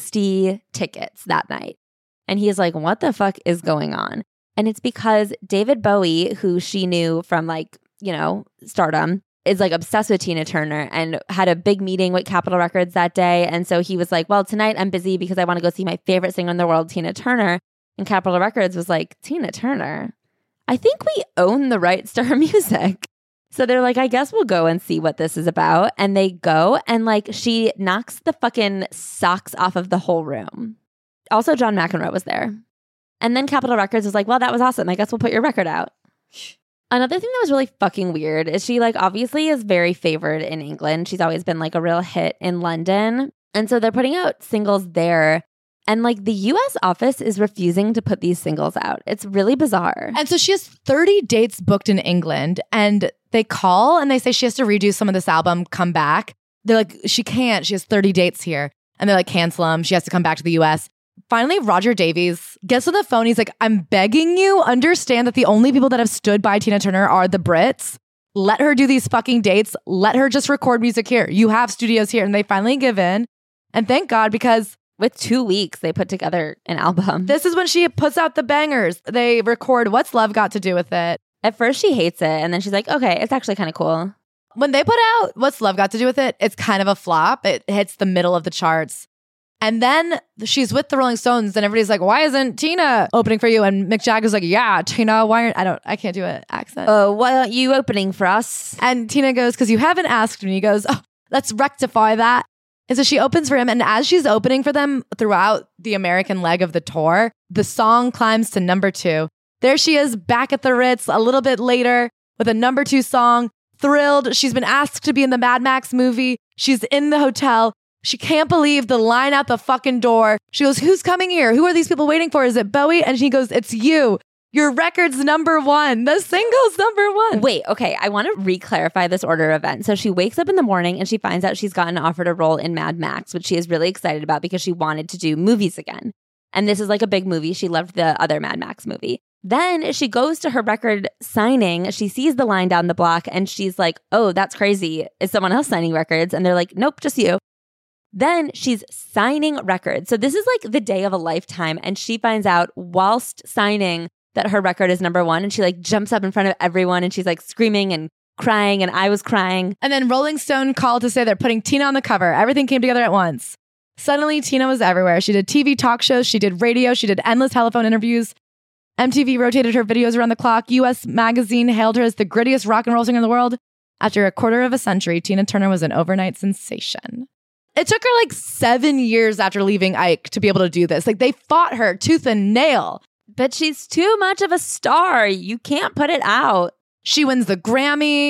60 tickets that night. And he's like, what the fuck is going on? And it's because David Bowie, who she knew from like, you know, stardom, is like obsessed with Tina Turner and had a big meeting with Capitol Records that day. And so he was like, well, tonight I'm busy because I want to go see my favorite singer in the world, Tina Turner. And Capitol Records was like, Tina Turner? I think we own the rights to her music. So they're like, I guess we'll go and see what this is about. And they go and like she knocks the fucking socks off of the whole room. Also, John McEnroe was there. And then Capitol Records was like, well, that was awesome. I guess we'll put your record out. Another thing that was really fucking weird is she like obviously is very favored in England. She's always been like a real hit in London. And so they're putting out singles there. And like the US office is refusing to put these singles out. It's really bizarre. And so she has 30 dates booked in England and they call and they say she has to redo some of this album, come back. They're like, she can't. She has 30 dates here. And they're like, cancel them. She has to come back to the US. Finally, Roger Davies gets on the phone. He's like, I'm begging you, understand that the only people that have stood by Tina Turner are the Brits. Let her do these fucking dates. Let her just record music here. You have studios here. And they finally give in. And thank God, because with 2 weeks, they put together an album. This is when she puts out the bangers. They record What's Love Got to Do with It. At first, she hates it. And then she's like, okay, it's actually kind of cool. When they put out What's Love Got to Do with It, it's kind of a flop. It hits the middle of the charts. And then she's with the Rolling Stones and everybody's like, why isn't Tina opening for you? And Mick Jagger's like, yeah, Tina, why aren't, I can't do an accent. Why aren't you opening for us? And Tina goes, because you haven't asked me. He goes, oh, let's rectify that. And so she opens for him. And as she's opening for them throughout the American leg of the tour, the song climbs to number 2. There she is back at the Ritz a little bit later with a number 2 song. Thrilled. She's been asked to be in the Mad Max movie. She's in the hotel. She can't believe the line out the fucking door. She goes, who's coming here? Who are these people waiting for? Is it Bowie? And she goes, it's you. Your record's number 1. The single's number 1. Wait, okay. I want to re-clarify this order of events. So she wakes up in the morning and she finds out she's gotten offered a role in Mad Max, which she is really excited about because she wanted to do movies again. And this is like a big movie. She loved the other Mad Max movie. Then she goes to her record signing. She sees the line down the block and she's like, oh, that's crazy. Is someone else signing records? And they're like, nope, just you. Then she's signing records. So this is like the day of a lifetime. And she finds out whilst signing that her record is number 1. And she like jumps up in front of everyone and she's like screaming and crying. And I was crying. And then Rolling Stone called to say they're putting Tina on the cover. Everything came together at once. Suddenly, Tina was everywhere. She did TV talk shows. She did radio. She did endless telephone interviews. MTV rotated her videos around the clock. US Magazine hailed her as the grittiest rock and roll singer in the world. After a quarter of a century, Tina Turner was an overnight sensation. It took her like 7 years after leaving Ike to be able to do this. Like they fought her tooth and nail. But she's too much of a star. You can't put it out. She wins the Grammy.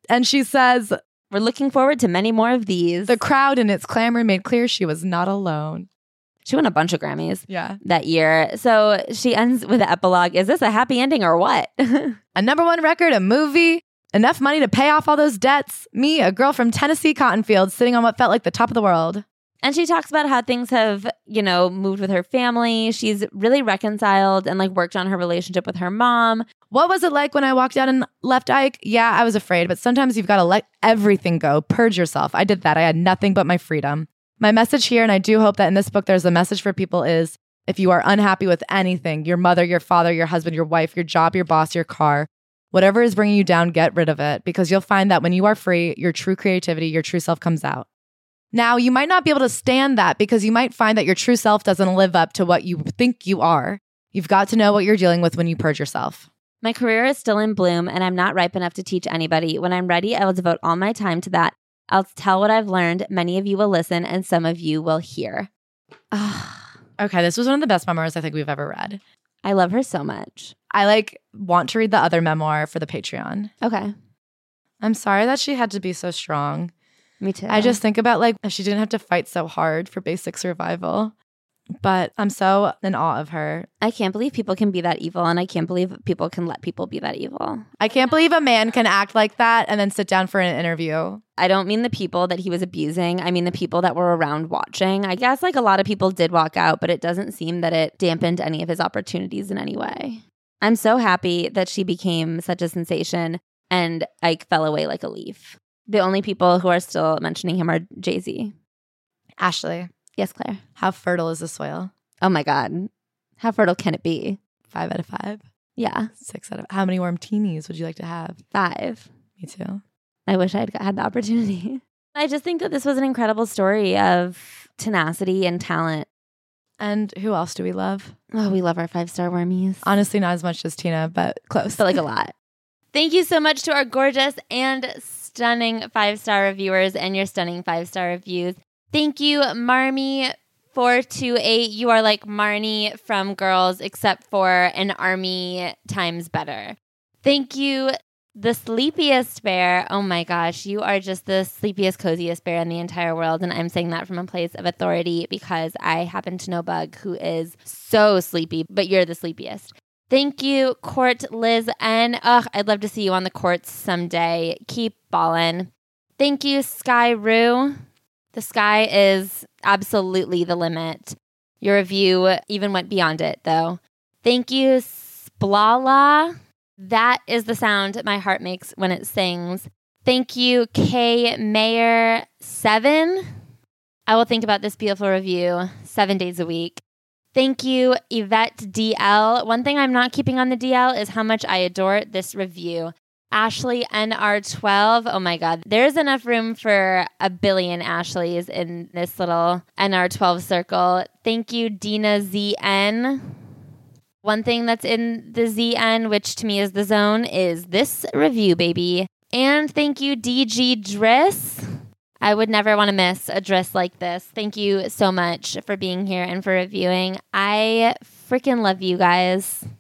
And she says, we're looking forward to many more of these. the crowd in its clamor made clear she was not alone. She won a bunch of Grammys that year. So she ends with the epilogue. Is this a happy ending or what? A number one record, a movie, enough money to pay off all those debts. Me, a girl from Tennessee cotton fields, sitting on what felt like the top of the world. And she talks about how things have, moved with her family. She's really reconciled and worked on her relationship with her mom. What was it like when I walked out and left Ike? Yeah, I was afraid, but sometimes you've got to let everything go. Purge yourself. I did that. I had nothing but my freedom. My message here, and I do hope that in this book there's a message for people, is if you are unhappy with anything, your mother, your father, your husband, your wife, your job, your boss, your car, whatever is bringing you down, get rid of it, because you'll find that when you are free, your true creativity, your true self comes out. Now, you might not be able to stand that because you might find that your true self doesn't live up to what you think you are. You've got to know what you're dealing with when you purge yourself. My career is still in bloom and I'm not ripe enough to teach anybody. When I'm ready, I will devote all my time to that. I'll tell what I've learned. Many of you will listen and some of you will hear. Okay, this was one of the best memoirs I think we've ever read. I love her so much. I want to read the other memoir for the Patreon. Okay. I'm sorry that she had to be so strong. Me too. I just think about she didn't have to fight so hard for basic survival. But I'm so in awe of her. I can't believe people can be that evil, and I can't believe people can let people be that evil. I can't believe a man can act like that and then sit down for an interview. I don't mean the people that he was abusing. I mean the people that were around watching. I guess a lot of people did walk out, but it doesn't seem that it dampened any of his opportunities in any way. I'm so happy that she became such a sensation and Ike fell away like a leaf. The only people who are still mentioning him are Jay-Z. Ashley. Yes, Claire. How fertile is the soil? Oh my God. How fertile can it be? 5 out of 5? Yeah. 6 out of... How many martinis would you like to have? 5. Me too. I wish I'd had the opportunity. I just think that this was an incredible story of tenacity and talent. And who else do we love? Oh, we love our 5-star wormies. Honestly, not as much as Tina, but close. But a lot. Thank you so much to our gorgeous and stunning 5-star reviewers and your stunning 5-star reviews. Thank you, Marmy428. You are like Marnie from Girls, except for an army times better. Thank you, The Sleepiest Bear. Oh my gosh, you are just the sleepiest, coziest bear in the entire world. And I'm saying that from a place of authority because I happen to know Bug, who is so sleepy, but you're the sleepiest. Thank you, Court Liz N. I'd love to see you on the courts someday. Keep ballin'. Thank you, Sky Rue. The sky is absolutely the limit. Your review even went beyond it, though. Thank you, Splala. That is the sound my heart makes when it sings. Thank you, K Mayer 7. I will think about this beautiful review 7 days a week. Thank you, Yvette DL. One thing I'm not keeping on the DL is how much I adore this review. Ashley NR12. Oh my God. There's enough room for a billion Ashleys in this little NR12 circle. Thank you, Dina ZN. One thing that's in the ZN, which to me is the zone, is this review, baby. And thank you, DG Driss. I would never want to miss a Driss like this. Thank you so much for being here and for reviewing. I freaking love you guys.